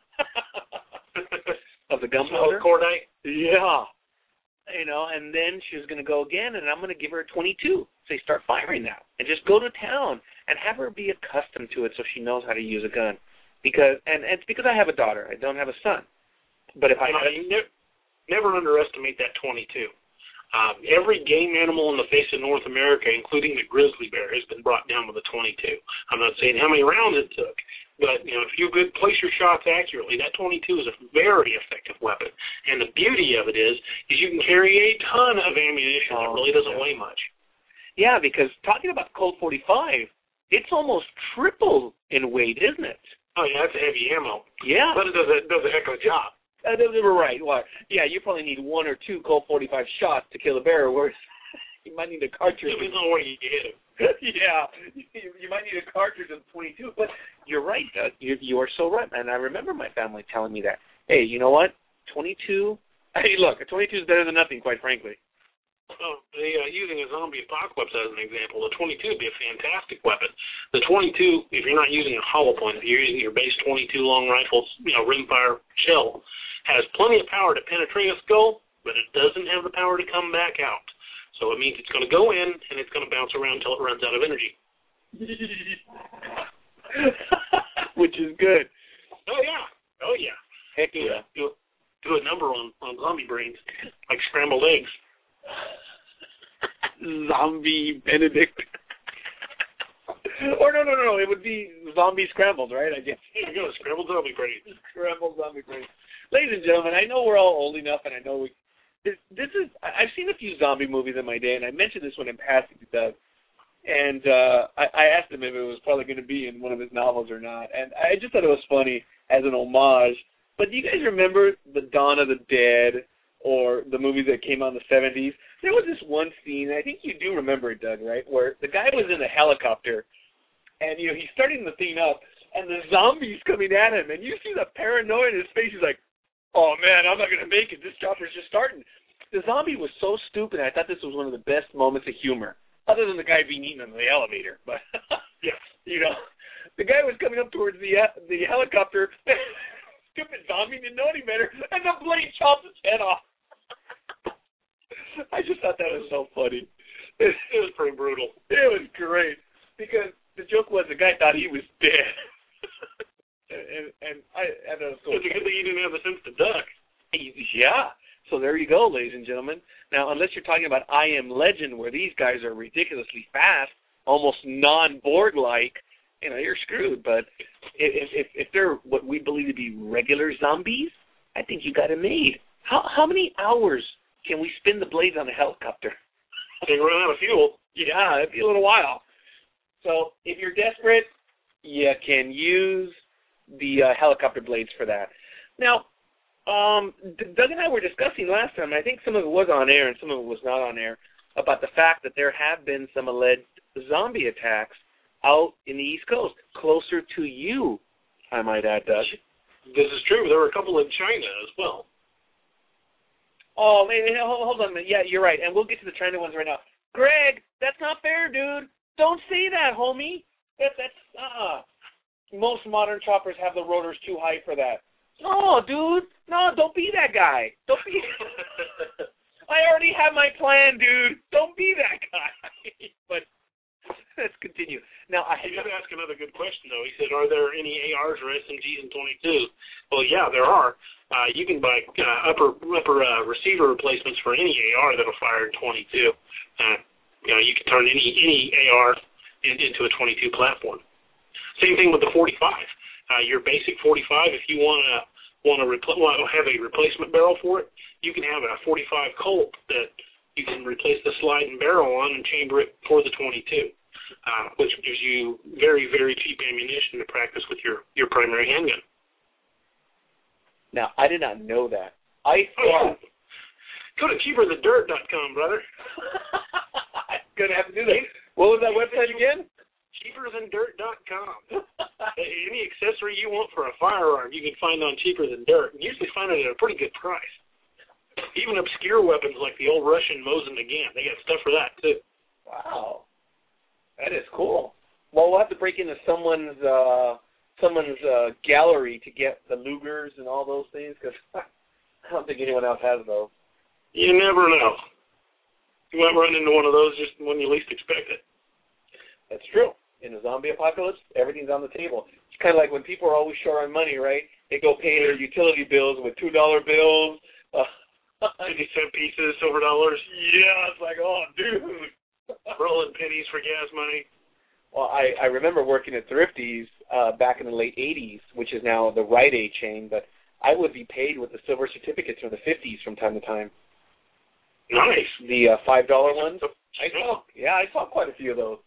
of the gunpowder. Cordite. Yeah. And then she's going to go again, and I'm going to give her a 22. Say, start firing now, and just go to town and have her be accustomed to it so she knows how to use a gun. Because it's because I have a daughter. I don't have a son. But if never underestimate that 22. Every game animal in the face of North America, including the grizzly bear, has been brought down with a 22. I'm not saying how many rounds it took, but if you place your shots accurately, that 22 is a very effective weapon. And the beauty of it is you can carry a ton of ammunition that really doesn't weigh much. Yeah, because talking about Colt 45, it's almost triple in weight, isn't it? Oh, yeah, that's heavy ammo. Yeah. But it does a heck of a job. Right. Well, yeah, you probably need 1 or 2 Colt 45 shots to kill a bear, whereas you might need a cartridge. Depends on where you hit him. Yeah, you might need a cartridge of 22. But you're right, Doug. You are so right. And I remember my family telling me that. Hey, you know what? 22. Hey, look, a 22 is better than nothing, quite frankly. Using a zombie apocalypse as an example, the 22 would be a fantastic weapon. The 22, if you're not using a hollow point, if you're using your base 22 long rifle, rimfire shell, has plenty of power to penetrate a skull, but it doesn't have the power to come back out. So it means it's going to go in, and it's going to bounce around until it runs out of energy. Which is good. Oh, yeah. Heck yeah. Do a number on zombie brains, like scrambled eggs. Zombie Benedict. Or no, it would be zombie scrambled, right? I guess. Here you go, scrambled zombie brains. Scrambled zombie brains. Ladies and gentlemen, I know we're all old enough, and I know I've seen a few zombie movies in my day, and I mentioned this one in passing to Doug, and I asked him if it was probably going to be in one of his novels or not, and I just thought it was funny as an homage. But do you guys remember the Dawn of the Dead, or the movies that came out in the 70s? There was this one scene, I think you do remember it, Doug, right, where the guy was in a helicopter, and, he's starting the thing up, and the zombie's coming at him, and you see the paranoia in his face. He's like, oh, man, I'm not going to make it. This chopper's just starting. The zombie was so stupid, I thought this was one of the best moments of humor, other than the guy being eaten in the elevator. But, yeah, the guy was coming up towards the helicopter. Stupid zombie didn't know any better, and the blade chops his head off. I just thought that was so funny. It was pretty brutal. It was great, because the joke was the guy thought he was dead. and I thought it was so funny. It's a good thing you didn't have the sense to duck. Yeah. So there you go, ladies and gentlemen. Now, unless you're talking about I Am Legend, where these guys are ridiculously fast, almost non-Borg-like, you're screwed. But if they're what we believe to be regular zombies, I think you got it made. How many hours can we spin the blades on a helicopter? They run out of fuel. Yeah, it'd be a little while. So if you're desperate, you can use the helicopter blades for that. Now, Doug and I were discussing last time, and I think some of it was on air and some of it was not on air, about the fact that there have been some alleged zombie attacks out in the East Coast, closer to you, I might add, Doug. This is true. There were a couple in China as well. Oh, man, hold on a minute. Yeah, you're right, and we'll get to the China ones right now. Greg, that's not fair, dude. Don't say that, homie. That's most modern choppers have the rotors too high for that. No, dude. No, don't be that guy. Don't be. I already have my plan, dude. Don't be that guy. But let's continue. Now, He did ask another good question, though. He said, are there any ARs or SMGs in 22? Well, yeah, there are. you can buy upper receiver replacements for any AR that'll fire in 22. You can turn any AR into a 22 platform. Same thing with the 45. Your basic 45, if you want to have a replacement barrel for it, you can have a 45 Colt that you can replace the slide and barrel on and chamber it for the 22, which gives you very, very cheap ammunition to practice with your primary handgun. Now, I did not know that. I thought... Go to cheaperthandirt.com, brother. I'm going to have to do that. What was that website again? cheaperthandirt.com. Any accessory you want for a firearm, you can find on Cheaper Than Dirt. And usually find it at a pretty good price. Even obscure weapons like the old Russian Mosin Nagant, they got stuff for that too. Wow, that is cool. Well, we'll have to break into someone's gallery to get the Lugers and all those things, because I don't think anyone else has those. You never know. You might run into one of those just when you least expect it. That's true. In a zombie apocalypse, everything's on the table. It's kind of like when people are always short on money, right? They go pay their utility bills with $2 bills. 50-cent pieces, silver dollars. Yeah, it's like, oh, dude. Rolling pennies for gas money. Well, I remember working at Thrifty's back in the late 80s, which is now the Rite Aid chain, but I would be paid with the silver certificates from the 50s from time to time. Nice. The $5 ones. I saw quite a few of those.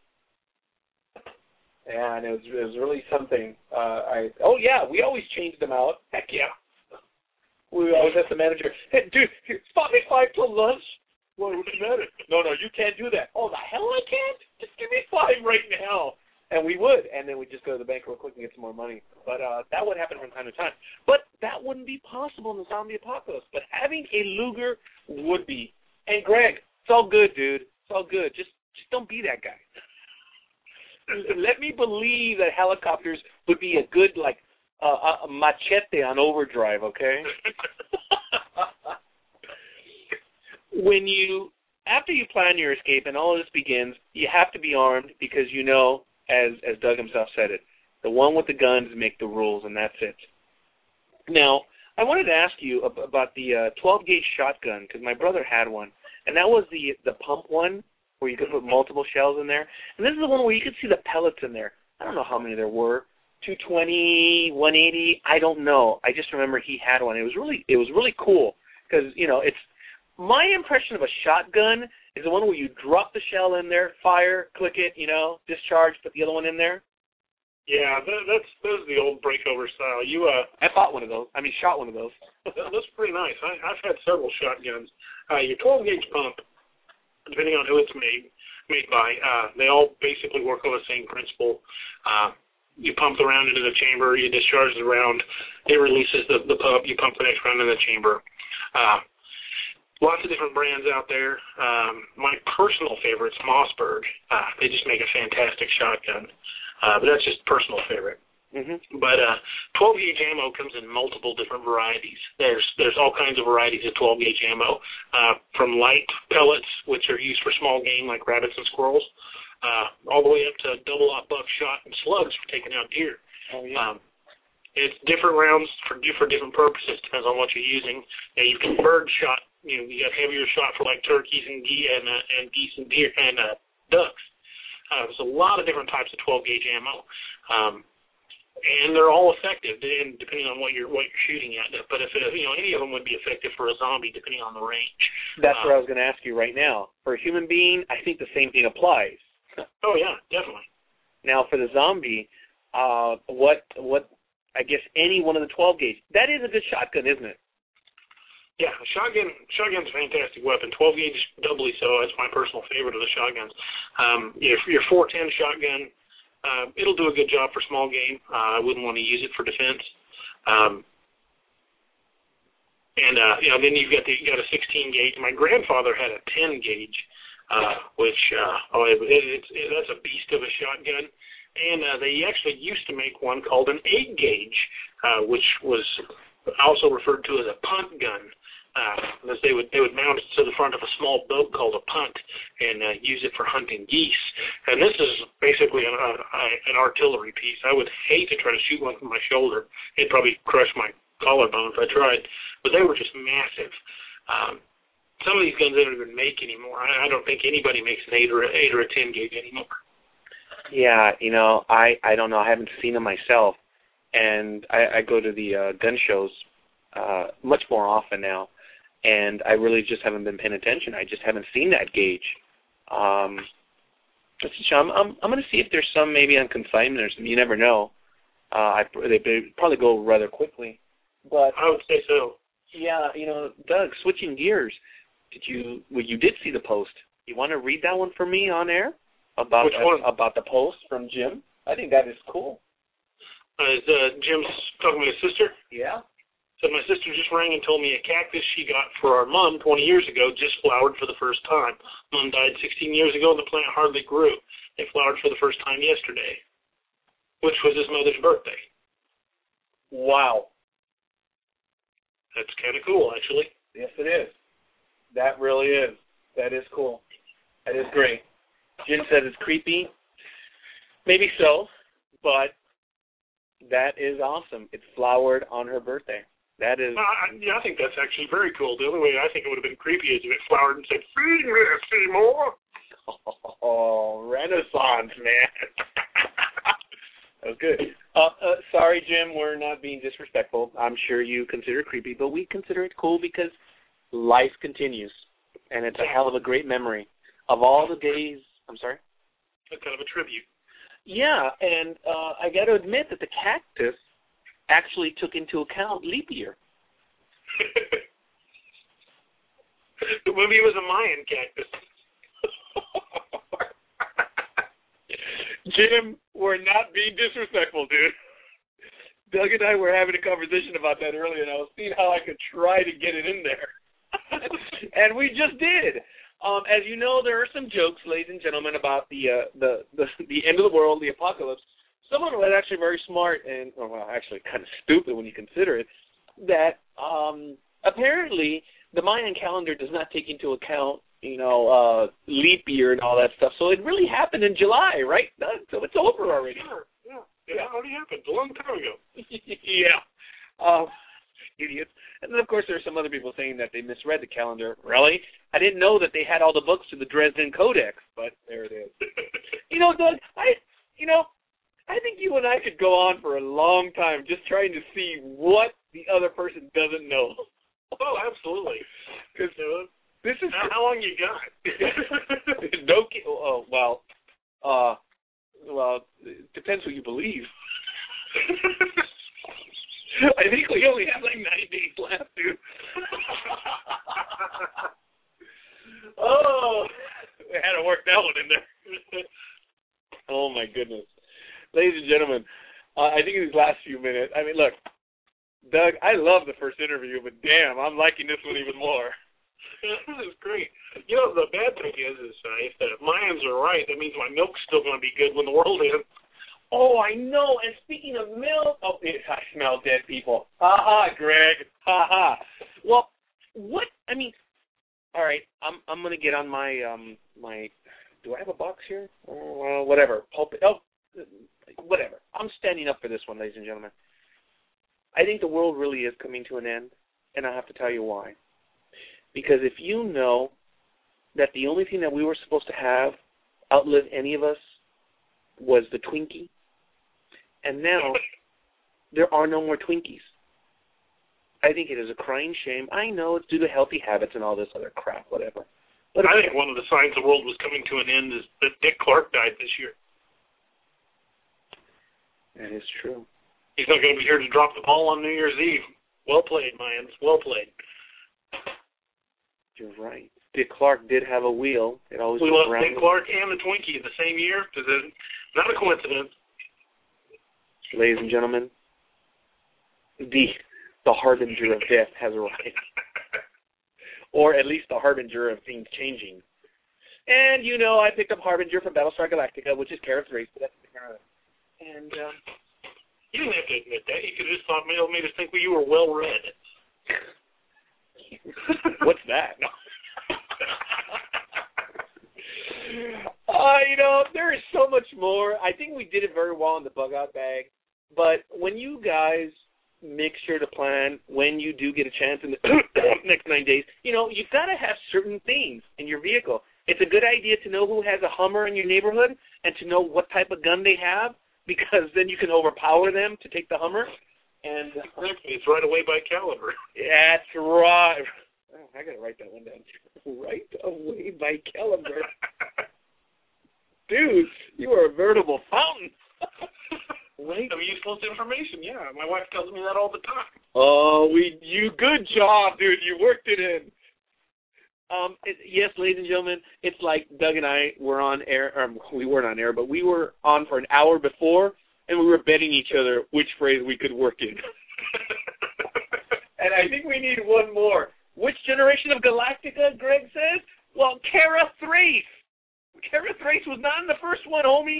And it was really something. We always changed them out. Heck yeah. We always asked the manager, hey, dude, spot me 5 till lunch. Well, what's the matter? No, you can't do that. Oh, the hell I can't? Just give me 5 right now. And we would, and then we'd just go to the bank real quick and get some more money. But that would happen from time to time. But that wouldn't be possible in the zombie apocalypse. But having a Luger would be. And Greg, it's all good, dude. It's all good. Just don't be that guy. Let me believe that helicopters would be a good, like, a machete on overdrive, okay? After you plan your escape and all of this begins, you have to be armed because you know, as Doug himself said it, the one with the guns make the rules, and that's it. Now, I wanted to ask you about the 12-gauge shotgun, because my brother had one, and that was the pump one, where you could put multiple shells in there. And this is the one where you could see the pellets in there. I don't know how many there were. 220, 180, I don't know. I just remember he had one. It was really cool because, it's my impression of a shotgun is the one where you drop the shell in there, fire, click it, discharge, put the other one in there. Yeah, that's the old breakover style. I shot one of those. That's pretty nice. I've had several shotguns. Your 12-gauge pump, depending on who it's made by, they all basically work on the same principle. You pump the round into the chamber, you discharge the round, it releases the pump, you pump the next round in the chamber. Lots of different brands out there. My personal favorite's Mossberg. They just make a fantastic shotgun. But that's just personal favorite. Mm-hmm. But 12-gauge ammo comes in multiple different varieties. There's all kinds of varieties of 12-gauge ammo, from light pellets, which are used for small game like rabbits and squirrels, all the way up to double-aught buckshot and slugs for taking out deer. Oh, yeah. It's different rounds for different purposes. Depends on what you're using. Now, you can bird shot. You got heavier shot for like turkeys and geese and deer and ducks. There's a lot of different types of 12-gauge ammo. And they're all effective, depending on what you're shooting at. But if any of them would be effective for a zombie, depending on the range. That's what I was going to ask you right now. For a human being, I think the same thing applies. Oh yeah, definitely. Now for the zombie, what I guess any one of the 12-gauge. That is a good shotgun, isn't it? Yeah, shotgun's a fantastic weapon. 12-gauge doubly so. That's my personal favorite of the shotguns. Your 410 shotgun. It'll do a good job for small game. I wouldn't want to use it for defense. Then you've got a 16-gauge. My grandfather had a 10-gauge, which that's a beast of a shotgun. And they actually used to make one called an 8-gauge, which was also referred to as a punt gun. As they would mount it to the front of a small boat called a punt and use it for hunting geese. And this is basically an artillery piece. I would hate to try to shoot one from my shoulder. It'd probably crush my collarbones. I tried, but they were just massive. Some of these guns they don't even make anymore. I don't think anybody makes an 8 or a 10 gauge anymore. Yeah, I don't know. I haven't seen them myself, and I go to the gun shows much more often now, and I really just haven't been paying attention. I just haven't seen that gauge. I'm going to see if there's some maybe on consignment or something. You never know. They probably go rather quickly. But I would say so. Yeah, Doug, switching gears, you did see the post. You want to read that one for me on air? Which one? About the post from Jim? I think that is cool. Is Jim's talking about his sister? Yeah. So my sister just rang and told me a cactus she got for our mom 20 years ago just flowered for the first time. Mom died 16 years ago and the plant hardly grew. It flowered for the first time yesterday, which was his mother's birthday. Wow. That's kind of cool, actually. Yes, it is. That really is. That is cool. That is great. Jim says it's creepy. Maybe so, but that is awesome. It flowered on her birthday. That is. I think that's actually very cool. The only way I think it would have been creepy is if it flowered and said, "Feed me, Seymour." Oh, Renaissance, man. That was good. Sorry, Jim, we're not being disrespectful. I'm sure you consider it creepy, but we consider it cool because life continues, and it's a hell of a great memory. Of all the days, I'm sorry? It's kind of a tribute. Yeah, and I got to admit that the cactus actually took into account leap year. Maybe it was a Mayan cactus. Jim, we're not being disrespectful, dude. Doug and I were having a conversation about that earlier, and I was seeing how I could try to get it in there. And we just did. As you know, there are some jokes, ladies and gentlemen, about the end of the world, the apocalypse. Someone was actually very smart and, well, actually kind of stupid when you consider it, that apparently the Mayan calendar does not take into account, leap year and all that stuff. So it really happened in July, right? So it's over already. Sure. Yeah. It already happened a long time ago. Yeah. Idiots. And then, of course, there are some other people saying that they misread the calendar. Really? I didn't know that they had all the books to the Dresden Codex, but there it is. Doug, I think you and I could go on for a long time just trying to see what the other person doesn't know. Oh, absolutely. Because this is how long you got? Well, it depends what you believe. I think we only have like 9 days left, dude. Oh, we had to work that one in there. Oh, my goodness. Ladies and gentlemen, I think in these last few minutes, look, Doug, I love the first interview, but damn, I'm liking this one even more. This is great. The bad thing is if the Mayans are right, that means my milk's still going to be good when the world ends. Oh, I know. And speaking of milk, I smell dead people. Ha-ha, Greg. Ha-ha. Well, what? All right, I'm going to get on my, do I have a box here? Whatever. Whatever. I'm standing up for this one, ladies and gentlemen. I think the world really is coming to an end, and I have to tell you why. Because if you know that the only thing that we were supposed to have outlive any of us was the Twinkie, and now there are no more Twinkies. I think it is a crying shame. I know it's due to healthy habits and all this other crap, whatever. But I think one of the signs the world was coming to an end is that Dick Clark died this year. That is true. He's not going to be here to drop the ball on New Year's Eve. Well played, Mayans. Well played. You're right. Dick Clark did have a wheel. It always we lost Dick Clark and the Twinkie the same year. Not a coincidence. Ladies and gentlemen, the harbinger of death has arrived. Or at least the harbinger of things changing. And, I picked up Harbinger from Battlestar Galactica, which is Carrot's race, but that's the Carrot. And, you didn't have to admit that. You could have just thought made us think you were well-read. What's that? No. There is so much more. I think we did it very well in the bug-out bag. But when you guys make sure to plan when you do get a chance in the next 9 days. You know, you've got to have certain things in your vehicle. It's a good idea to know who has a Hummer in your neighborhood and to know what type of gun they have, because then you can overpower them to take the Hummer. And it's right away by caliber. That's right. Oh, I got to write that one down. Right away by caliber. Dude, you are a veritable fountain. Right. I mean, useful information, yeah. My wife tells me that all the time. Oh, you good job, dude. You worked it in. Yes, ladies and gentlemen, it's like Doug and I were on air. We weren't on air, but we were on for an hour before, and we were betting each other which phrase we could work in. And I think we need one more. Which generation of Galactica, Greg says? Well, Kara Thrace. Kara Thrace was not in the first one, homie.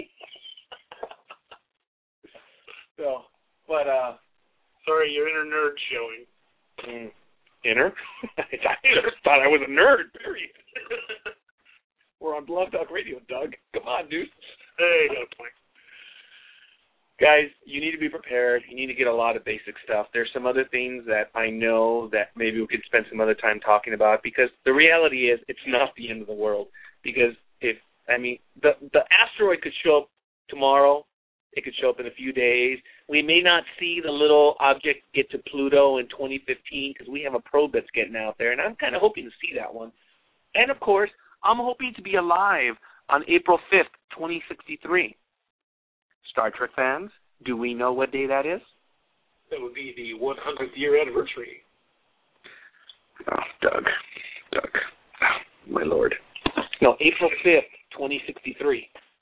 So, but, sorry, your inner nerd showing. Inner? I just thought I was a nerd, period. We're on Blog Talk Radio, Doug. Come on, dude. Hey, you got a point. Guys, you need to be prepared. You need to get a lot of basic stuff. There's some other things that I know that maybe we could spend some other time talking about, because the reality is it's not the end of the world. Because the asteroid could show up tomorrow. It could show up in a few days. We may not see the little object get to Pluto in 2015 because we have a probe that's getting out there, and I'm kind of hoping to see that one. And, of course, I'm hoping to be alive on April 5th, 2063. Star Trek fans, do we know what day that is? That would be the 100th year anniversary. Oh, Doug. Oh, my Lord. No, April 5th, 2063.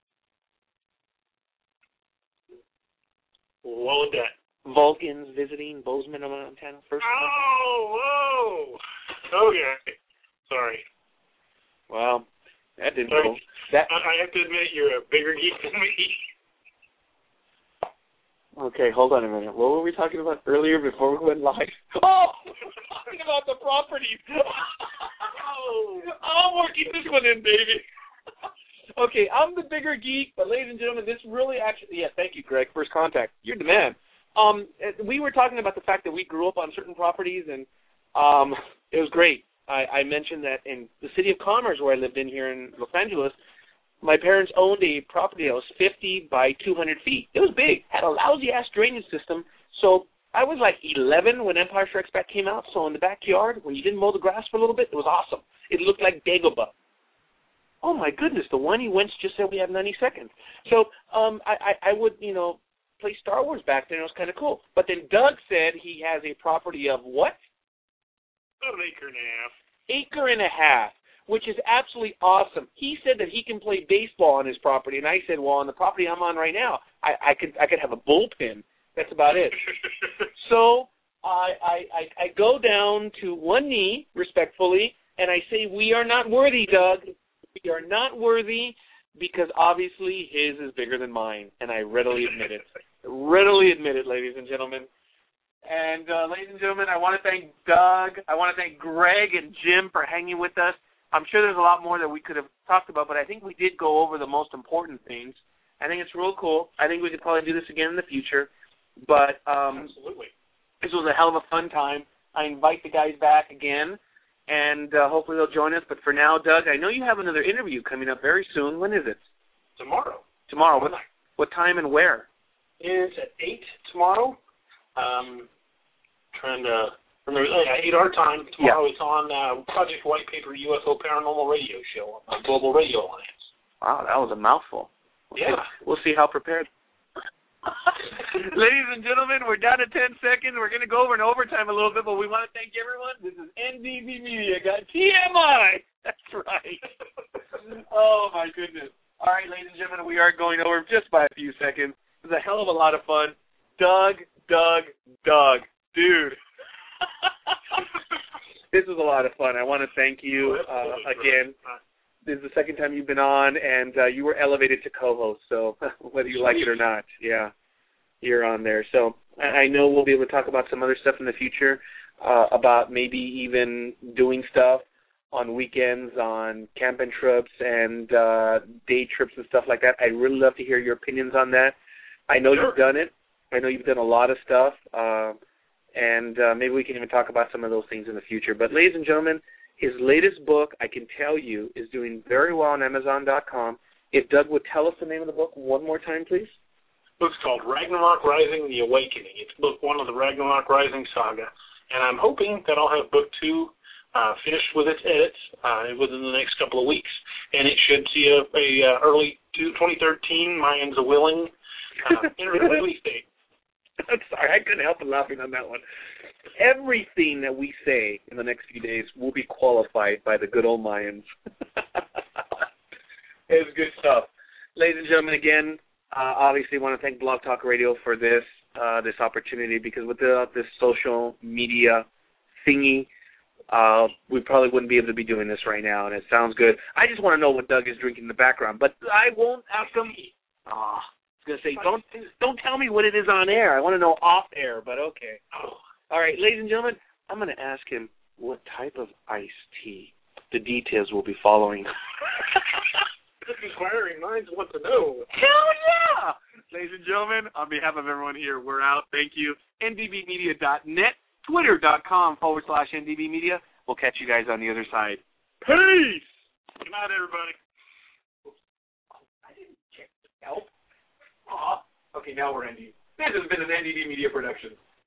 What was that? Vulcans visiting Bozeman, Montana first. Oh, whoa. Okay. Sorry. Well, that didn't go. I have to admit, you're a bigger geek than me. Okay, hold on a minute. What were we talking about earlier before we went live? Oh, we're talking about the properties. Oh, I'm working this one in, baby. Okay, I'm the bigger geek, but ladies and gentlemen, this really actually, yeah, thank you, Greg, first contact. You're the man. We were talking about the fact that we grew up on certain properties, and it was great. I mentioned that in the city of Commerce, where I lived in here in Los Angeles, my parents owned a property that was 50 by 200 feet. It was big, had a lousy-ass drainage system, so I was like 11 when Empire Strikes Back came out, so in the backyard, when you didn't mow the grass for a little bit, it was awesome. It looked like Dagobah. Oh, my goodness, the Whiny Wench just said we have 90 seconds. So I would, play Star Wars back then. It was kind of cool. But then Doug said he has a property of what? About an acre and a half. Acre and a half, which is absolutely awesome. He said that he can play baseball on his property, and I said, well, on the property I'm on right now, I could have a bullpen. That's about it. So I go down to one knee, respectfully, and I say, we are not worthy, Doug. We are not worthy, because obviously his is bigger than mine, and I readily admit it. Readily admit it, ladies and gentlemen. And ladies and gentlemen, I want to thank Doug. I want to thank Greg and Jim for hanging with us. I'm sure there's a lot more that we could have talked about, but I think we did go over the most important things. I think it's real cool. I think we could probably do this again in the future. But absolutely, this was a hell of a fun time. I invite the guys back again, and hopefully they'll join us. But for now, Doug, I know you have another interview coming up very soon. When is it? Tomorrow. Tomorrow. What time and where? It's at 8 tomorrow. Trying to remember, 8 our time. Tomorrow it's on Project White Paper UFO Paranormal Radio Show on Global Radio Alliance. Wow, that was a mouthful. We'll see how prepared. Ladies and gentlemen, we're down to 10 seconds. We're going to go over in overtime a little bit, but we want to thank everyone. This is NDB Media. Got TMI. That's right. Oh, my goodness. All right, ladies and gentlemen, we are going over just by a few seconds. It was a hell of a lot of fun. Doug. Dude. This was a lot of fun. I want to thank you again. This is the second time you've been on, and you were elevated to co-host, so whether you like it or not, yeah, you're on there. So I know we'll be able to talk about some other stuff in the future, about maybe even doing stuff on weekends, on camping trips and day trips and stuff like that. I'd really love to hear your opinions on that. I know You've done it. I know you've done a lot of stuff. and maybe we can even talk about some of those things in the future. But, ladies and gentlemen, his latest book, I can tell you, is doing very well on Amazon.com. If Doug would tell us the name of the book one more time, please. The book's called Ragnarok Rising, The Awakening. It's book 1 of the Ragnarok Rising saga, and I'm hoping that I'll have book 2 finished with its edits within the next couple of weeks, and it should see a early 2013 Mayans a willing release date. I'm sorry, I couldn't help but laughing on that one. Everything that we say in the next few days will be qualified by the good old Mayans. It's good stuff. Ladies and gentlemen, again, obviously want to thank Blog Talk Radio for this opportunity, because without this social media thingy, we probably wouldn't be able to be doing this right now, and it sounds good. I just want to know what Doug is drinking in the background, but I won't ask him. I was going to say, don't tell me what it is on air. I want to know off air, but okay. All right, ladies and gentlemen, I'm going to ask him what type of iced tea. The details will be following. This inquiring minds want to know. Hell yeah! Ladies and gentlemen, on behalf of everyone here, we're out. Thank you. ndbmedia.net, twitter.com/ndbmedia. We'll catch you guys on the other side. Peace! Good night, everybody. I didn't check the help. Okay, now we're ending. This has been an NDB Media production.